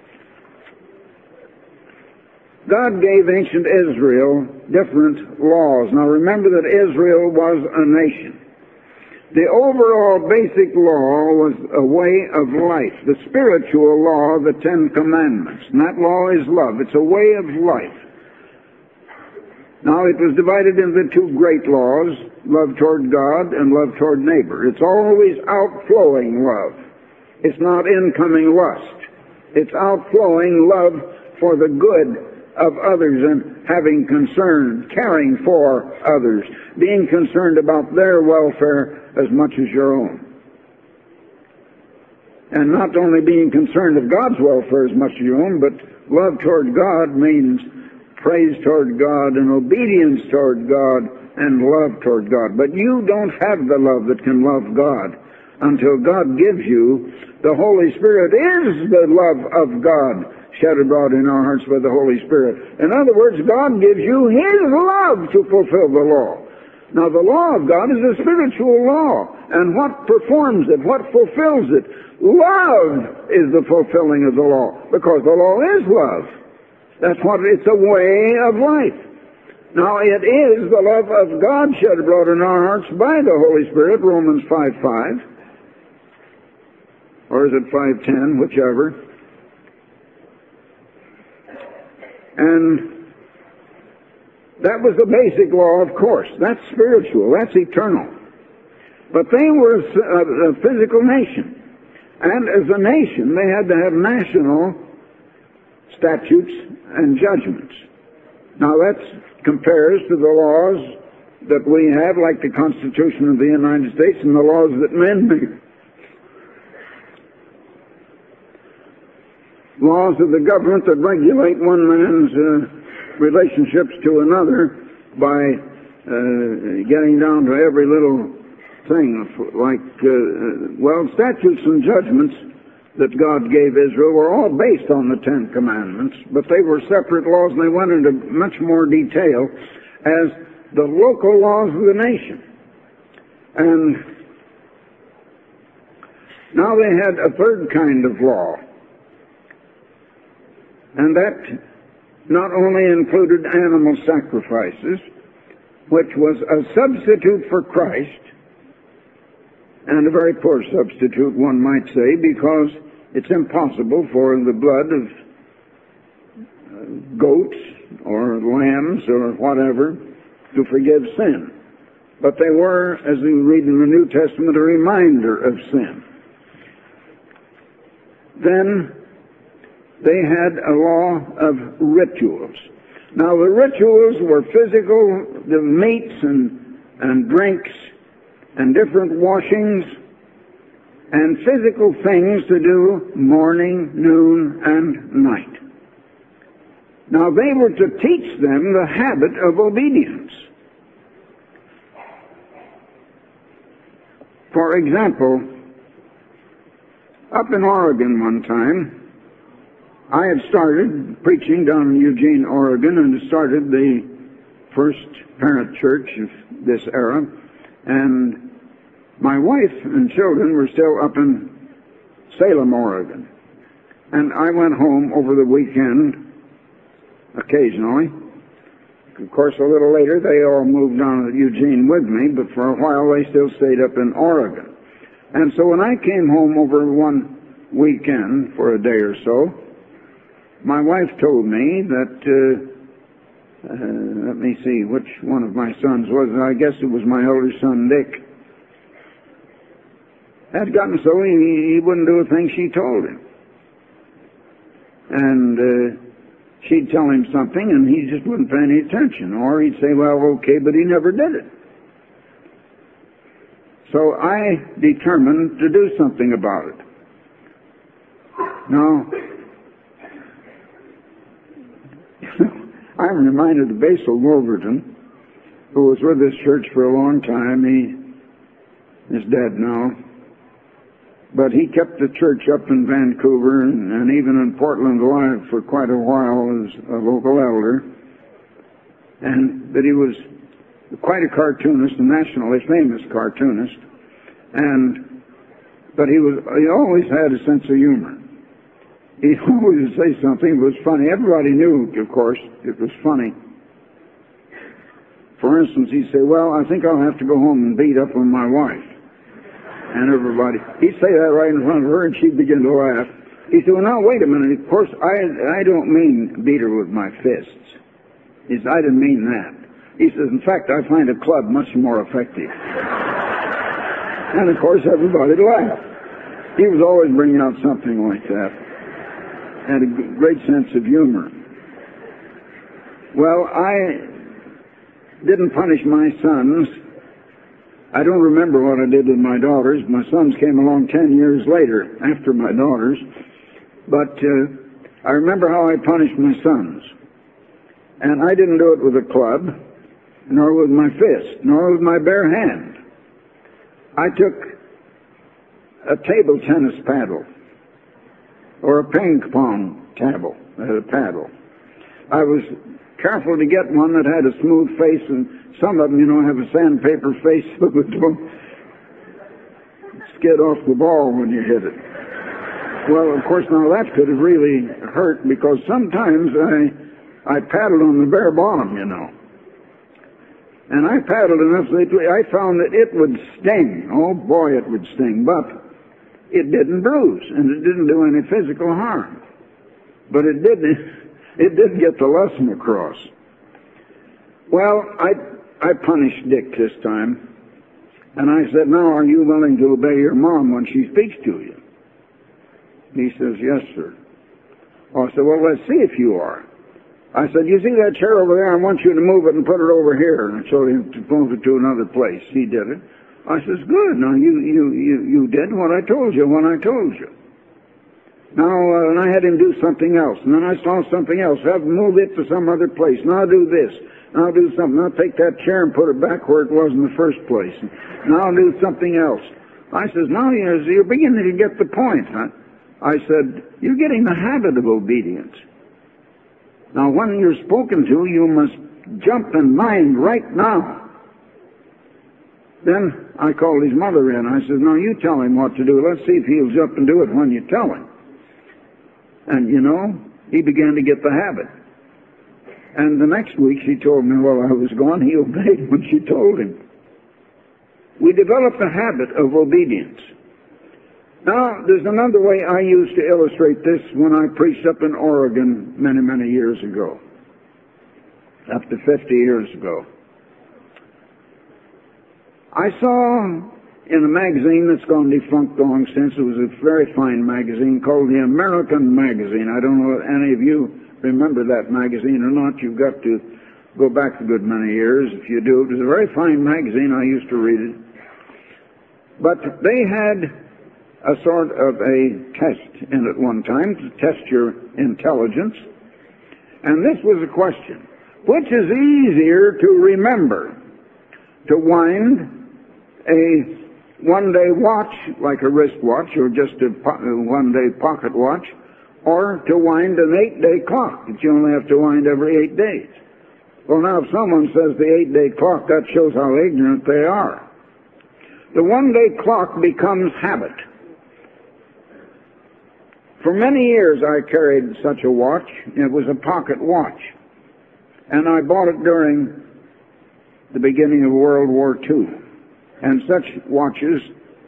God gave ancient Israel different laws. Now remember that Israel was a nation. The overall basic law was a way of life. The spiritual law, the Ten Commandments. And that law is love. It's a way of life. Now it was divided into two great laws, love toward God and love toward neighbor. It's always outflowing love. It's not incoming lust. It's outflowing love for the good of others and having concern, caring for others, being concerned about their welfare as much as your own. And not only being concerned of God's welfare as much as your own, but Love toward God means praise toward God and obedience toward God and love toward God. But you don't have the love that can love God until God gives you. The Holy Spirit is the love of God shed abroad in our hearts by the Holy Spirit. In other words, God gives you His love to fulfill the law. Now, the law of God is a spiritual law, and what performs it, what fulfills it? Love is the fulfilling of the law, because the law is love. That's what, it's a way of life. Now, it is the love of God shed abroad in our hearts by the Holy Spirit, Romans five five. Or is it five ten, whichever. And that was the basic law, of course. That's spiritual. That's eternal. But they were a, a physical nation. And as a nation, they had to have national statutes and judgments. Now that compares to the laws that we have, like the Constitution of the United States and the laws that men make. Laws of the government that regulate one man's uh, relationships to another by uh, getting down to every little thing, like, uh, well, statutes and judgments that God gave Israel were all based on the Ten Commandments, but they were separate laws, and they went into much more detail as the local laws of the nation. And now they had a third kind of law, and that not only included animal sacrifices, which was a substitute for Christ, and a very poor substitute, one might say, because it's impossible for the blood of goats or lambs or whatever to forgive sin. But they were, as we read in the New Testament, a reminder of sin. Then they had a law of rituals. Now the rituals were physical, the meats and, and drinks and different washings and physical things to do morning, noon, and night. Now they were to teach them the habit of obedience. For example, up in Oregon one time, I had started preaching down in Eugene, Oregon, and started the first parent church of this era, and my wife and children were still up in Salem, Oregon. And I went home over the weekend occasionally. Of course, a little later, they all moved down to Eugene with me, but for a while they still stayed up in Oregon. And so when I came home over one weekend for a day or so, my wife told me that, uh, uh, let me see which one of my sons was it. I guess it was my older son, Dick. Had gotten so he, he wouldn't do a thing she told him. And uh, she'd tell him something and he just wouldn't pay any attention. Or he'd say, well, okay, but he never did it. So I determined to do something about it. Now, I'm reminded of Basil Wolverton, who was with this church for a long time. He is dead now. But he kept the church up in Vancouver and, and even in Portland alive for quite a while as a local elder. And that he was quite a cartoonist, a nationally famous cartoonist. And but he was he always had a sense of humor. He always would say something that was funny. Everybody knew, of course, it was funny. For instance, he'd say, well, I think I'll have to go home and beat up on my wife. And everybody, he'd say that right in front of her, and she'd begin to laugh. He said, well, now, wait a minute. Of course, I, I don't mean beat her with my fists. He said, I didn't mean that. He says, in fact, I find a club much more effective. And, of course, everybody laughed. He was always bringing out something like that. Had a great sense of humor. Well, I didn't punish my sons. I don't remember what I did with my daughters. My sons came along ten years later, after my daughters. But uh, I remember how I punished my sons. And I didn't do it with a club, nor with my fist, nor with my bare hand. I took a table tennis paddle, or a ping pong table, uh, paddle. I was careful to get one that had a smooth face, and some of them, you know, have a sandpaper face so that don't skid off the ball when you hit it. Well, of course, now that could have really hurt, because sometimes I, I paddled on the bare bottom, you know. And I paddled enough that I found that it would sting. Oh, boy, it would sting. But it didn't bruise, and it didn't do any physical harm. But it did, it did get the lesson across. Well, I, I punished Dick this time. And I said, now, are you willing to obey your mom when she speaks to you? He says, yes, sir. Oh, I said, well, let's see if you are. I said, you see that chair over there? I want you to move it and put it over here. And I told him to move it to another place. He did it. I says, good. Now, you, you, you, you did what I told you when I told you. Now, uh, and I had him do something else. And then I saw something else. Have him move it to some other place. Now do this. Now do something. Now take that chair and put it back where it was in the first place. And now do something else. I says, now you're, you're beginning to get the point, huh? I said, you're getting the habit of obedience. Now, when you're spoken to, you must jump in mind right now. Then I called his mother in. I said, now you tell him what to do. Let's see if he'll jump and do it when you tell him. And, you know, he began to get the habit. And the next week she told me while I was gone, he obeyed when she told him. We developed a habit of obedience. Now, there's another way I used to illustrate this when I preached up in Oregon many, many years ago. Up to fifty years ago. I saw in a magazine that's gone defunct long since, it was a very fine magazine called the American Magazine. I don't know if any of you remember that magazine or not. You've got to go back a good many years if you do. It was a very fine magazine. I used to read it. But they had a sort of a test in it one time to test your intelligence. And this was a question. Which is easier to remember? To wind a one-day watch, like a wristwatch, or just a one-day pocket watch, or to wind an eight-day clock that you only have to wind every eight days? Well, now, if someone says the eight-day clock, that shows how ignorant they are. The one-day clock becomes habit. For many years I carried such a watch. It was a pocket watch. And I bought it during the beginning of World War Two. And such watches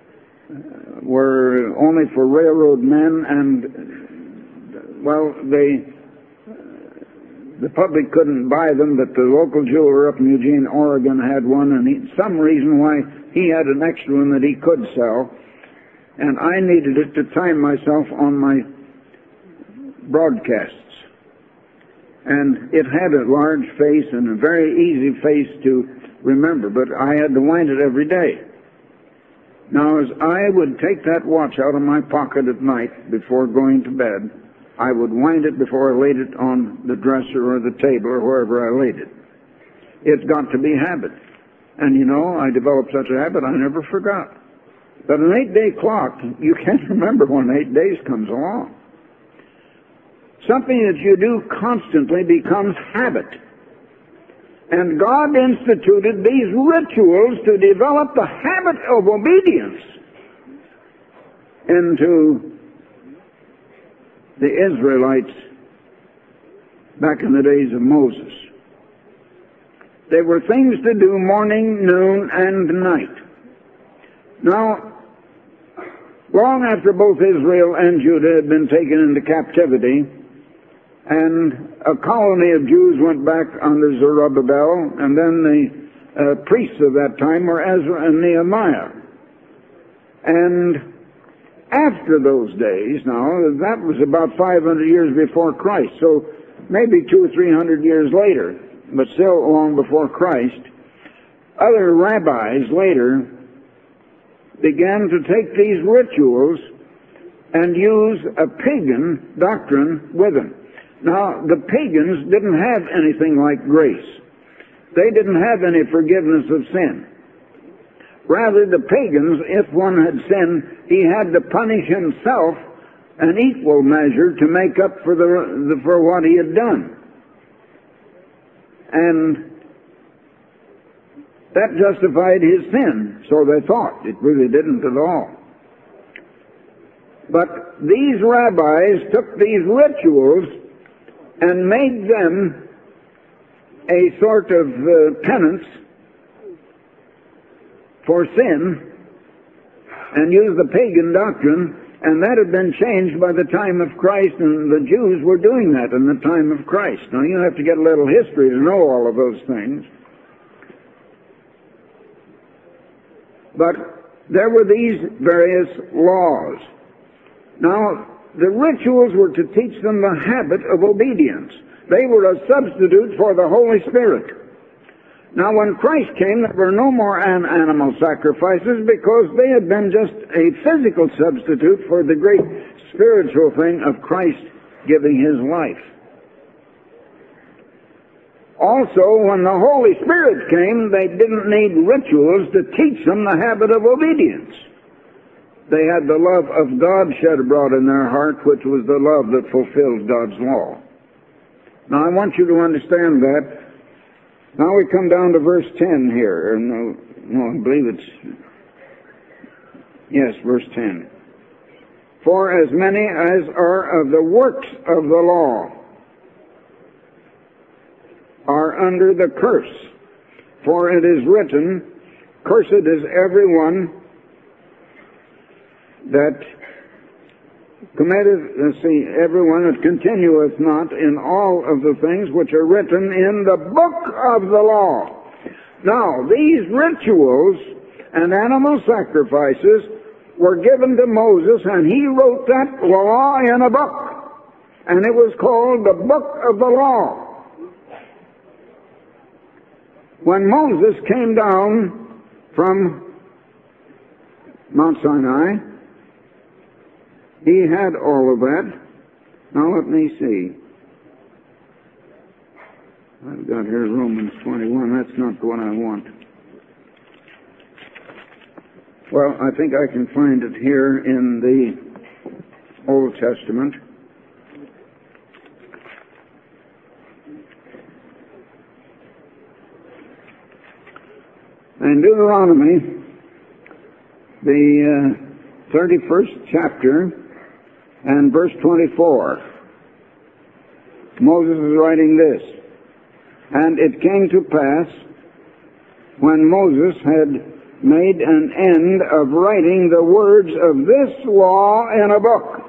were only for railroad men, and, well, they, the public couldn't buy them, but the local jeweler up in Eugene, Oregon had one, and he, some reason why he had an extra one that he could sell. And I needed it to time myself on my broadcasts. And it had a large face and a very easy face to remember, but I had to wind it every day. Now, as I would take that watch out of my pocket at night before going to bed, I would wind it before I laid it on the dresser or the table or wherever I laid it. It's got to be habit. And, you know, I developed such a habit I never forgot. But an eight-day clock, you can't remember when eight days comes along. Something that you do constantly becomes habit. And God instituted these rituals to develop the habit of obedience into the Israelites back in the days of Moses. They were things to do morning, noon, and night. Now, long after both Israel and Judah had been taken into captivity, and a colony of Jews went back under Zerubbabel, and then the uh, priests of that time were Ezra and Nehemiah. And after those days, now, that was about five hundred years before Christ, so maybe two or three hundred years later, but still long before Christ, other rabbis later began to take these rituals and use a pagan doctrine with them. Now, the pagans didn't have anything like grace. They didn't have any forgiveness of sin. Rather, the pagans, if one had sinned, he had to punish himself an equal measure to make up for the, the for what he had done. And that justified his sin, so they thought. It really didn't at all. But these rabbis took these rituals and made them a sort of uh, penance for sin, and used the pagan doctrine, and that had been changed by the time of Christ, and the Jews were doing that in the time of Christ. Now, you have to get a little history to know all of those things. But there were these various laws. Now, the rituals were to teach them the habit of obedience. They were a substitute for the Holy Spirit. Now, when Christ came, there were no more an animal sacrifices because they had been just a physical substitute for the great spiritual thing of Christ giving his life. Also, when the Holy Spirit came, they didn't need rituals to teach them the habit of obedience. They had the love of God shed abroad in their heart, which was the love that fulfills God's law. Now, I want you to understand that. Now we come down to verse ten here. No, no, I believe it's, yes, verse ten. For as many as are of the works of the law are under the curse. For it is written, cursed is everyone that committeth, let's see, everyone that continueth not in all of the things which are written in the book of the law. Now, these rituals and animal sacrifices were given to Moses, and he wrote that law in a book. And it was called the Book of the Law. When Moses came down from Mount Sinai, he had all of that. Now let me see. I've got here Romans twenty-one. That's not the one I want. Well, I think I can find it here in the Old Testament. In Deuteronomy, the uh, thirty-first chapter, and verse twenty-four, Moses is writing this. And it came to pass, when Moses had made an end of writing the words of this law in a book,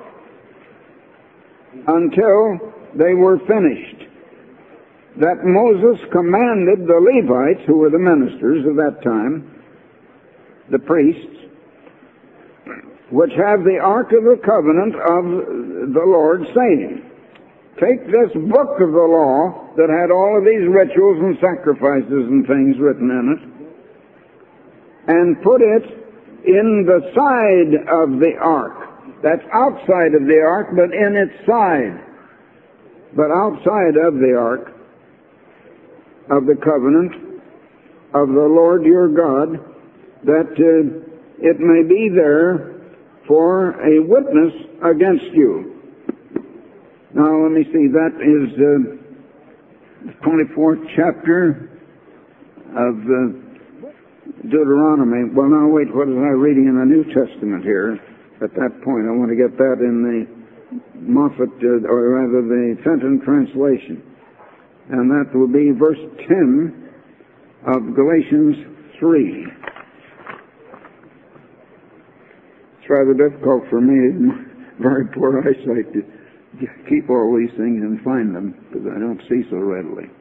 until they were finished, that Moses commanded the Levites, who were the ministers of that time, the priests, which have the ark of the covenant of the Lord, saying, take this book of the law that had all of these rituals and sacrifices and things written in it, and put it in the side of the ark. That's outside of the ark, but in its side. But outside of the ark of the covenant of the Lord your God, that uh, it may be there for a witness against you. Now let me see, that is uh, the twenty-fourth chapter of uh, Deuteronomy. Well, now wait, what was I reading in the New Testament here? At that point, I want to get that in the Moffat, uh, or rather the Fenton translation. And that will be verse ten of Galatians three. It's rather difficult for me, very poor eyesight, to keep all these things and find them, because I don't see so readily.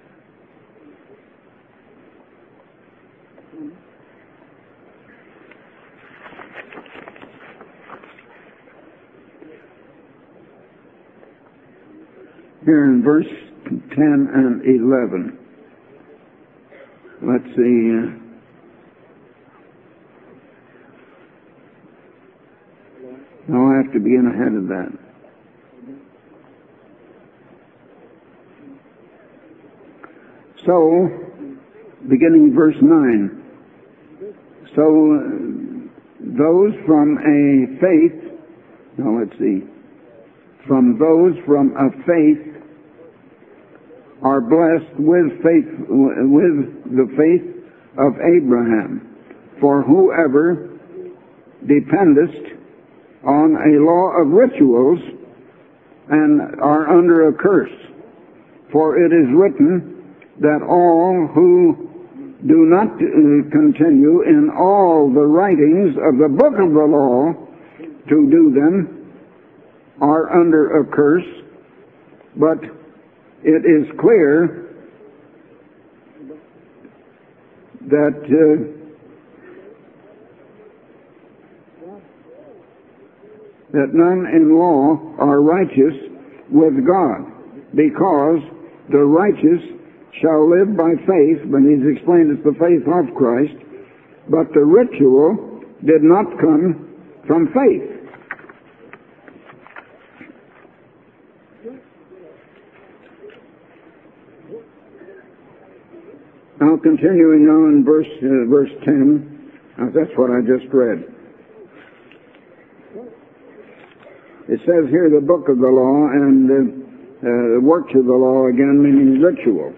Here in verse ten and eleven, let's see. Uh, Now I have have to begin ahead of that. So, beginning verse nine. So, uh, those from a faith, now let's see, from those from a faith are blessed with faith, with the faith of Abraham. For whoever dependeth on a law of rituals and are under a curse. For it is written that all who do not uh, continue in all the writings of the book of the law to do them are under a curse. But it is clear that uh, that none in law are righteous with God, because the righteous shall live by faith, but he's explained it's the faith of Christ, but the ritual did not come from faith. Now continuing on in verse, uh, verse ten, now that's what I just read. It says here the book of the law and uh, uh, the works of the law, again meaning ritual.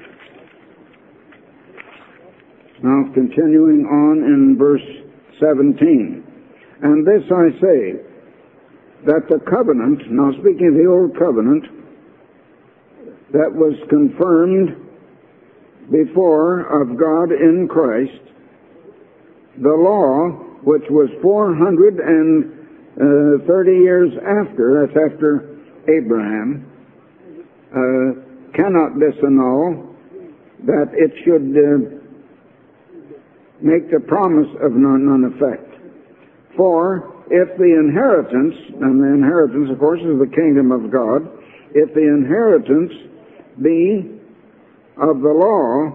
Now continuing on in verse seventeen. And this I say, that the covenant, now speaking of the old covenant, that was confirmed before of God in Christ, the law, which was four hundred and Uh, thirty years after, that's after Abraham, uh, cannot disannul that it should uh, make the promise of none, none effect. For if the inheritance, and the inheritance of course is the kingdom of God, if the inheritance be of the law,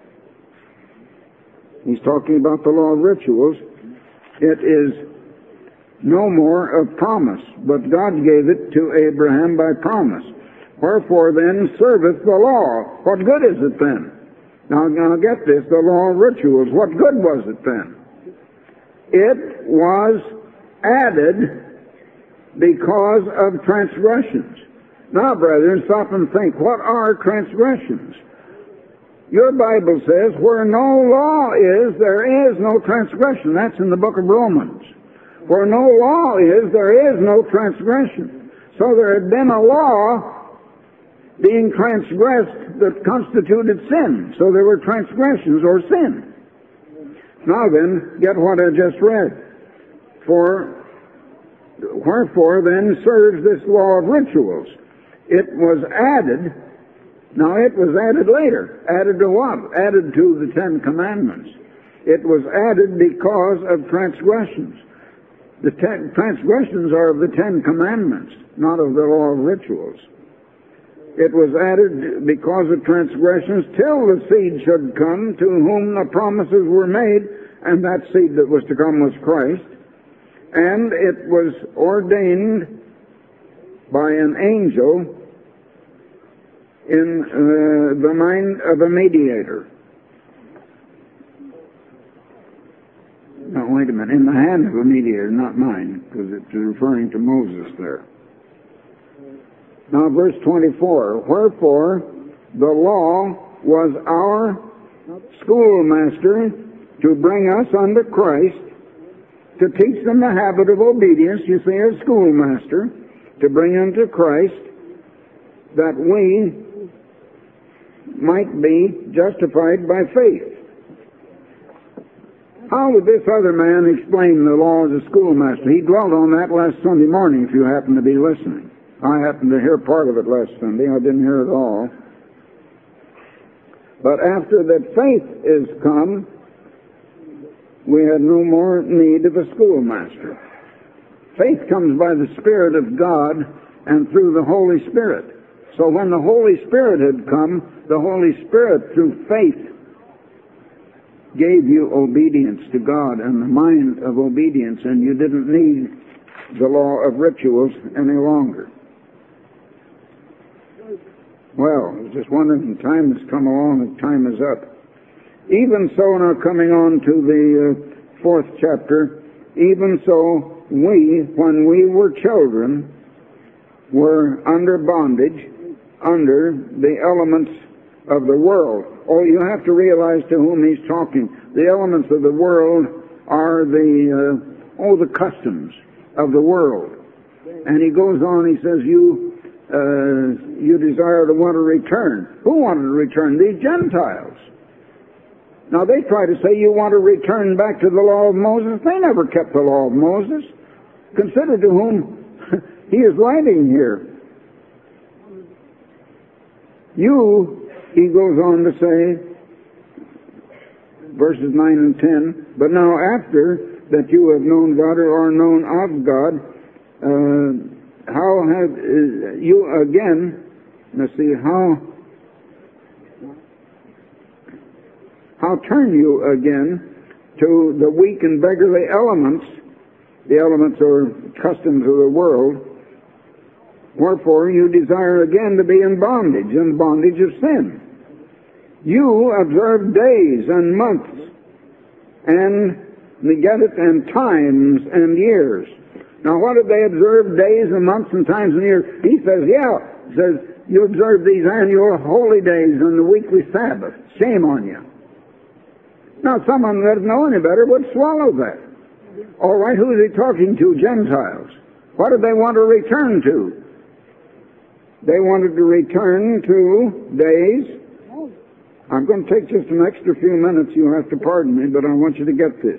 he's talking about the law of rituals, it is no more of promise, but God gave it to Abraham by promise. Wherefore then serveth the law? What good is it then? Now, now get this, the law of rituals, what good was it then? It was added because of transgressions. Now, brethren, stop and think, what are transgressions? Your Bible says, where no law is, there is no transgression. That's in the book of Romans. Where no law is, there is no transgression. So there had been a law being transgressed that constituted sin. So there were transgressions or sin. Now then, get what I just read. For, wherefore then serves this law of rituals? It was added, now it was added later. Added to what? Added to the Ten Commandments. It was added because of transgressions. The ten, transgressions are of the Ten Commandments, not of the law of rituals. It was added because of transgressions till the seed should come to whom the promises were made, and that seed that was to come was Christ. And it was ordained by an angel in uh, the mind of a mediator. No, wait a minute. In the hand of a mediator, not mine, because it's referring to Moses there. Now, verse twenty-four. Wherefore, the law was our schoolmaster to bring us unto Christ, to teach them the habit of obedience. You see, a schoolmaster, to bring unto Christ, that we might be justified by faith. How would this other man explain the law as a schoolmaster? He dwelt on that last Sunday morning, if you happen to be listening. I happened to hear part of it last Sunday. I didn't hear it all. But after that faith is come, we had no more need of a schoolmaster. Faith comes by the Spirit of God and through the Holy Spirit. So when the Holy Spirit had come, the Holy Spirit, through faith, gave you obedience to God and the mind of obedience, and you didn't need the law of rituals any longer. Well, I was just wondering, time has come along and time is up. Even so, now coming on to the uh, fourth chapter, even so, we, when we were children, were under bondage, under the elements of the world. Oh, you have to realize to whom he's talking. The elements of the world are the, uh, oh, the customs of the world. And he goes on, he says, you, uh, you desire to want to return. Who wanted to return? These Gentiles. Now they try to say you want to return back to the law of Moses. They never kept the law of Moses. Consider to whom he is writing here. You, he goes on to say, verses nine and ten, but now after that you have known God or are known of God, uh, how have uh, you again, let's see, how how turn you again to the weak and beggarly elements, the elements or customs of the world, wherefore you desire again to be in bondage, in bondage of sin. You observe days and months, and get it, and times and years. Now what did they observe? Days and months and times and years. He says, yeah, he says, you observe these annual holy days and the weekly Sabbath. Shame on you. Now someone that doesn't know any better would swallow that. All right, who is he talking to? Gentiles. What did they want to return to? They wanted to return to days. I'm going to take just an extra few minutes. You have to pardon me, but I want you to get this.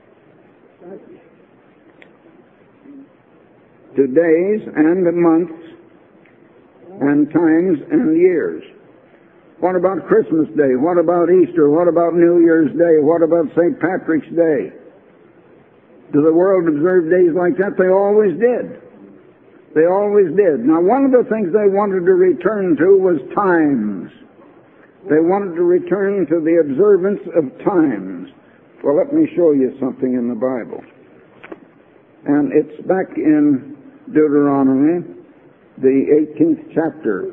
To days and months and times and years. What about Christmas Day? What about Easter? What about New Year's Day? What about Saint Patrick's Day? Do the world observe days like that? They always did. They always did. Now, one of the things they wanted to return to was times. They wanted to return to the observance of times. Well, let me show you something in the Bible. And it's back in Deuteronomy, the eighteenth chapter.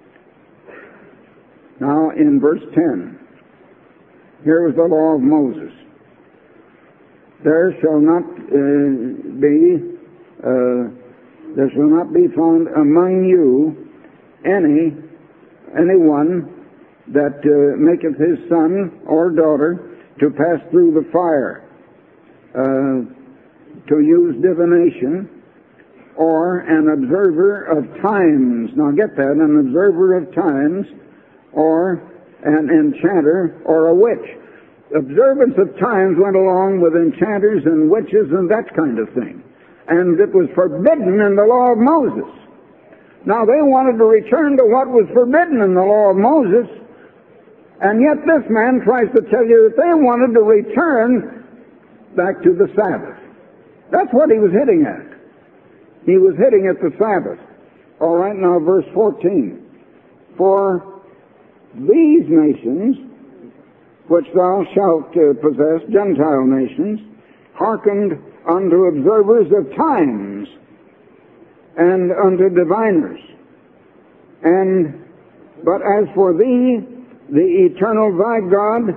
Now, in verse ten, here was the law of Moses. There shall not uh, be, uh, there shall not be found among you any, anyone that uh, maketh his son or daughter to pass through the fire, uh, to use divination, or an observer of times. Now get that, an observer of times, or an enchanter, or a witch. Observance of times went along with enchanters and witches and that kind of thing. And it was forbidden in the law of Moses. Now they wanted to return to what was forbidden in the law of Moses, and yet this man tries to tell you that they wanted to return back to the Sabbath. That's what he was hitting at. He was hitting at the Sabbath. All right, now verse fourteen. For these nations, which thou shalt uh, possess, Gentile nations, hearkened unto observers of times, and unto diviners. And, but as for thee, the eternal thy God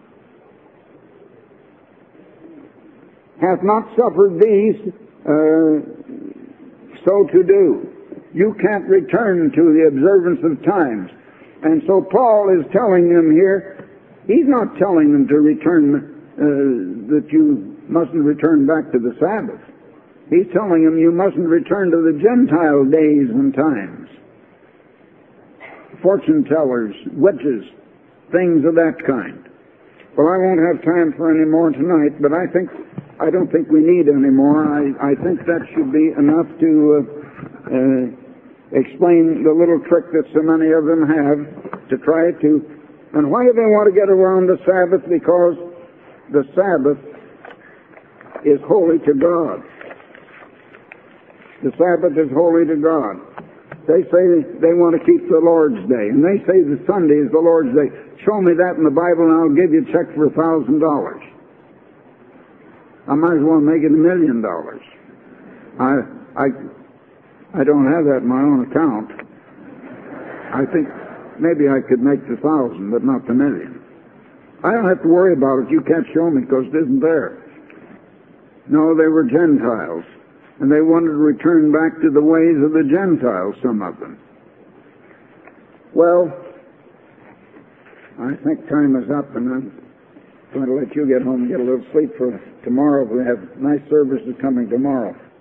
hath not suffered these uh, so to do. You can't return to the observance of times. And so Paul is telling them here, he's not telling them to return, uh, that you mustn't return back to the Sabbath. He's telling them you mustn't return to the Gentile days and times. Fortune tellers, witches, things of that kind. Well, I won't have time for any more tonight, but I think I don't think we need any more. I, I think that should be enough to uh, uh, explain the little trick that so many of them have to try to. And why do they want to get around the Sabbath? Because the Sabbath is holy to God. The Sabbath is holy to God. They say they want to keep the Lord's Day, and they say the Sunday is the Lord's Day. Show me that in the Bible, and I'll give you a check for a thousand dollars. I might as well make it a million dollars. I, I, I don't have that in my own account. I think maybe I could make the thousand, but not the million. I don't have to worry about it. You can't show me because it isn't there. No, they were Gentiles, and they wanted to return back to the ways of the Gentiles, some of them. Well, I think time is up, and I'm going to let you get home and get a little sleep for tomorrow. We have nice services coming tomorrow.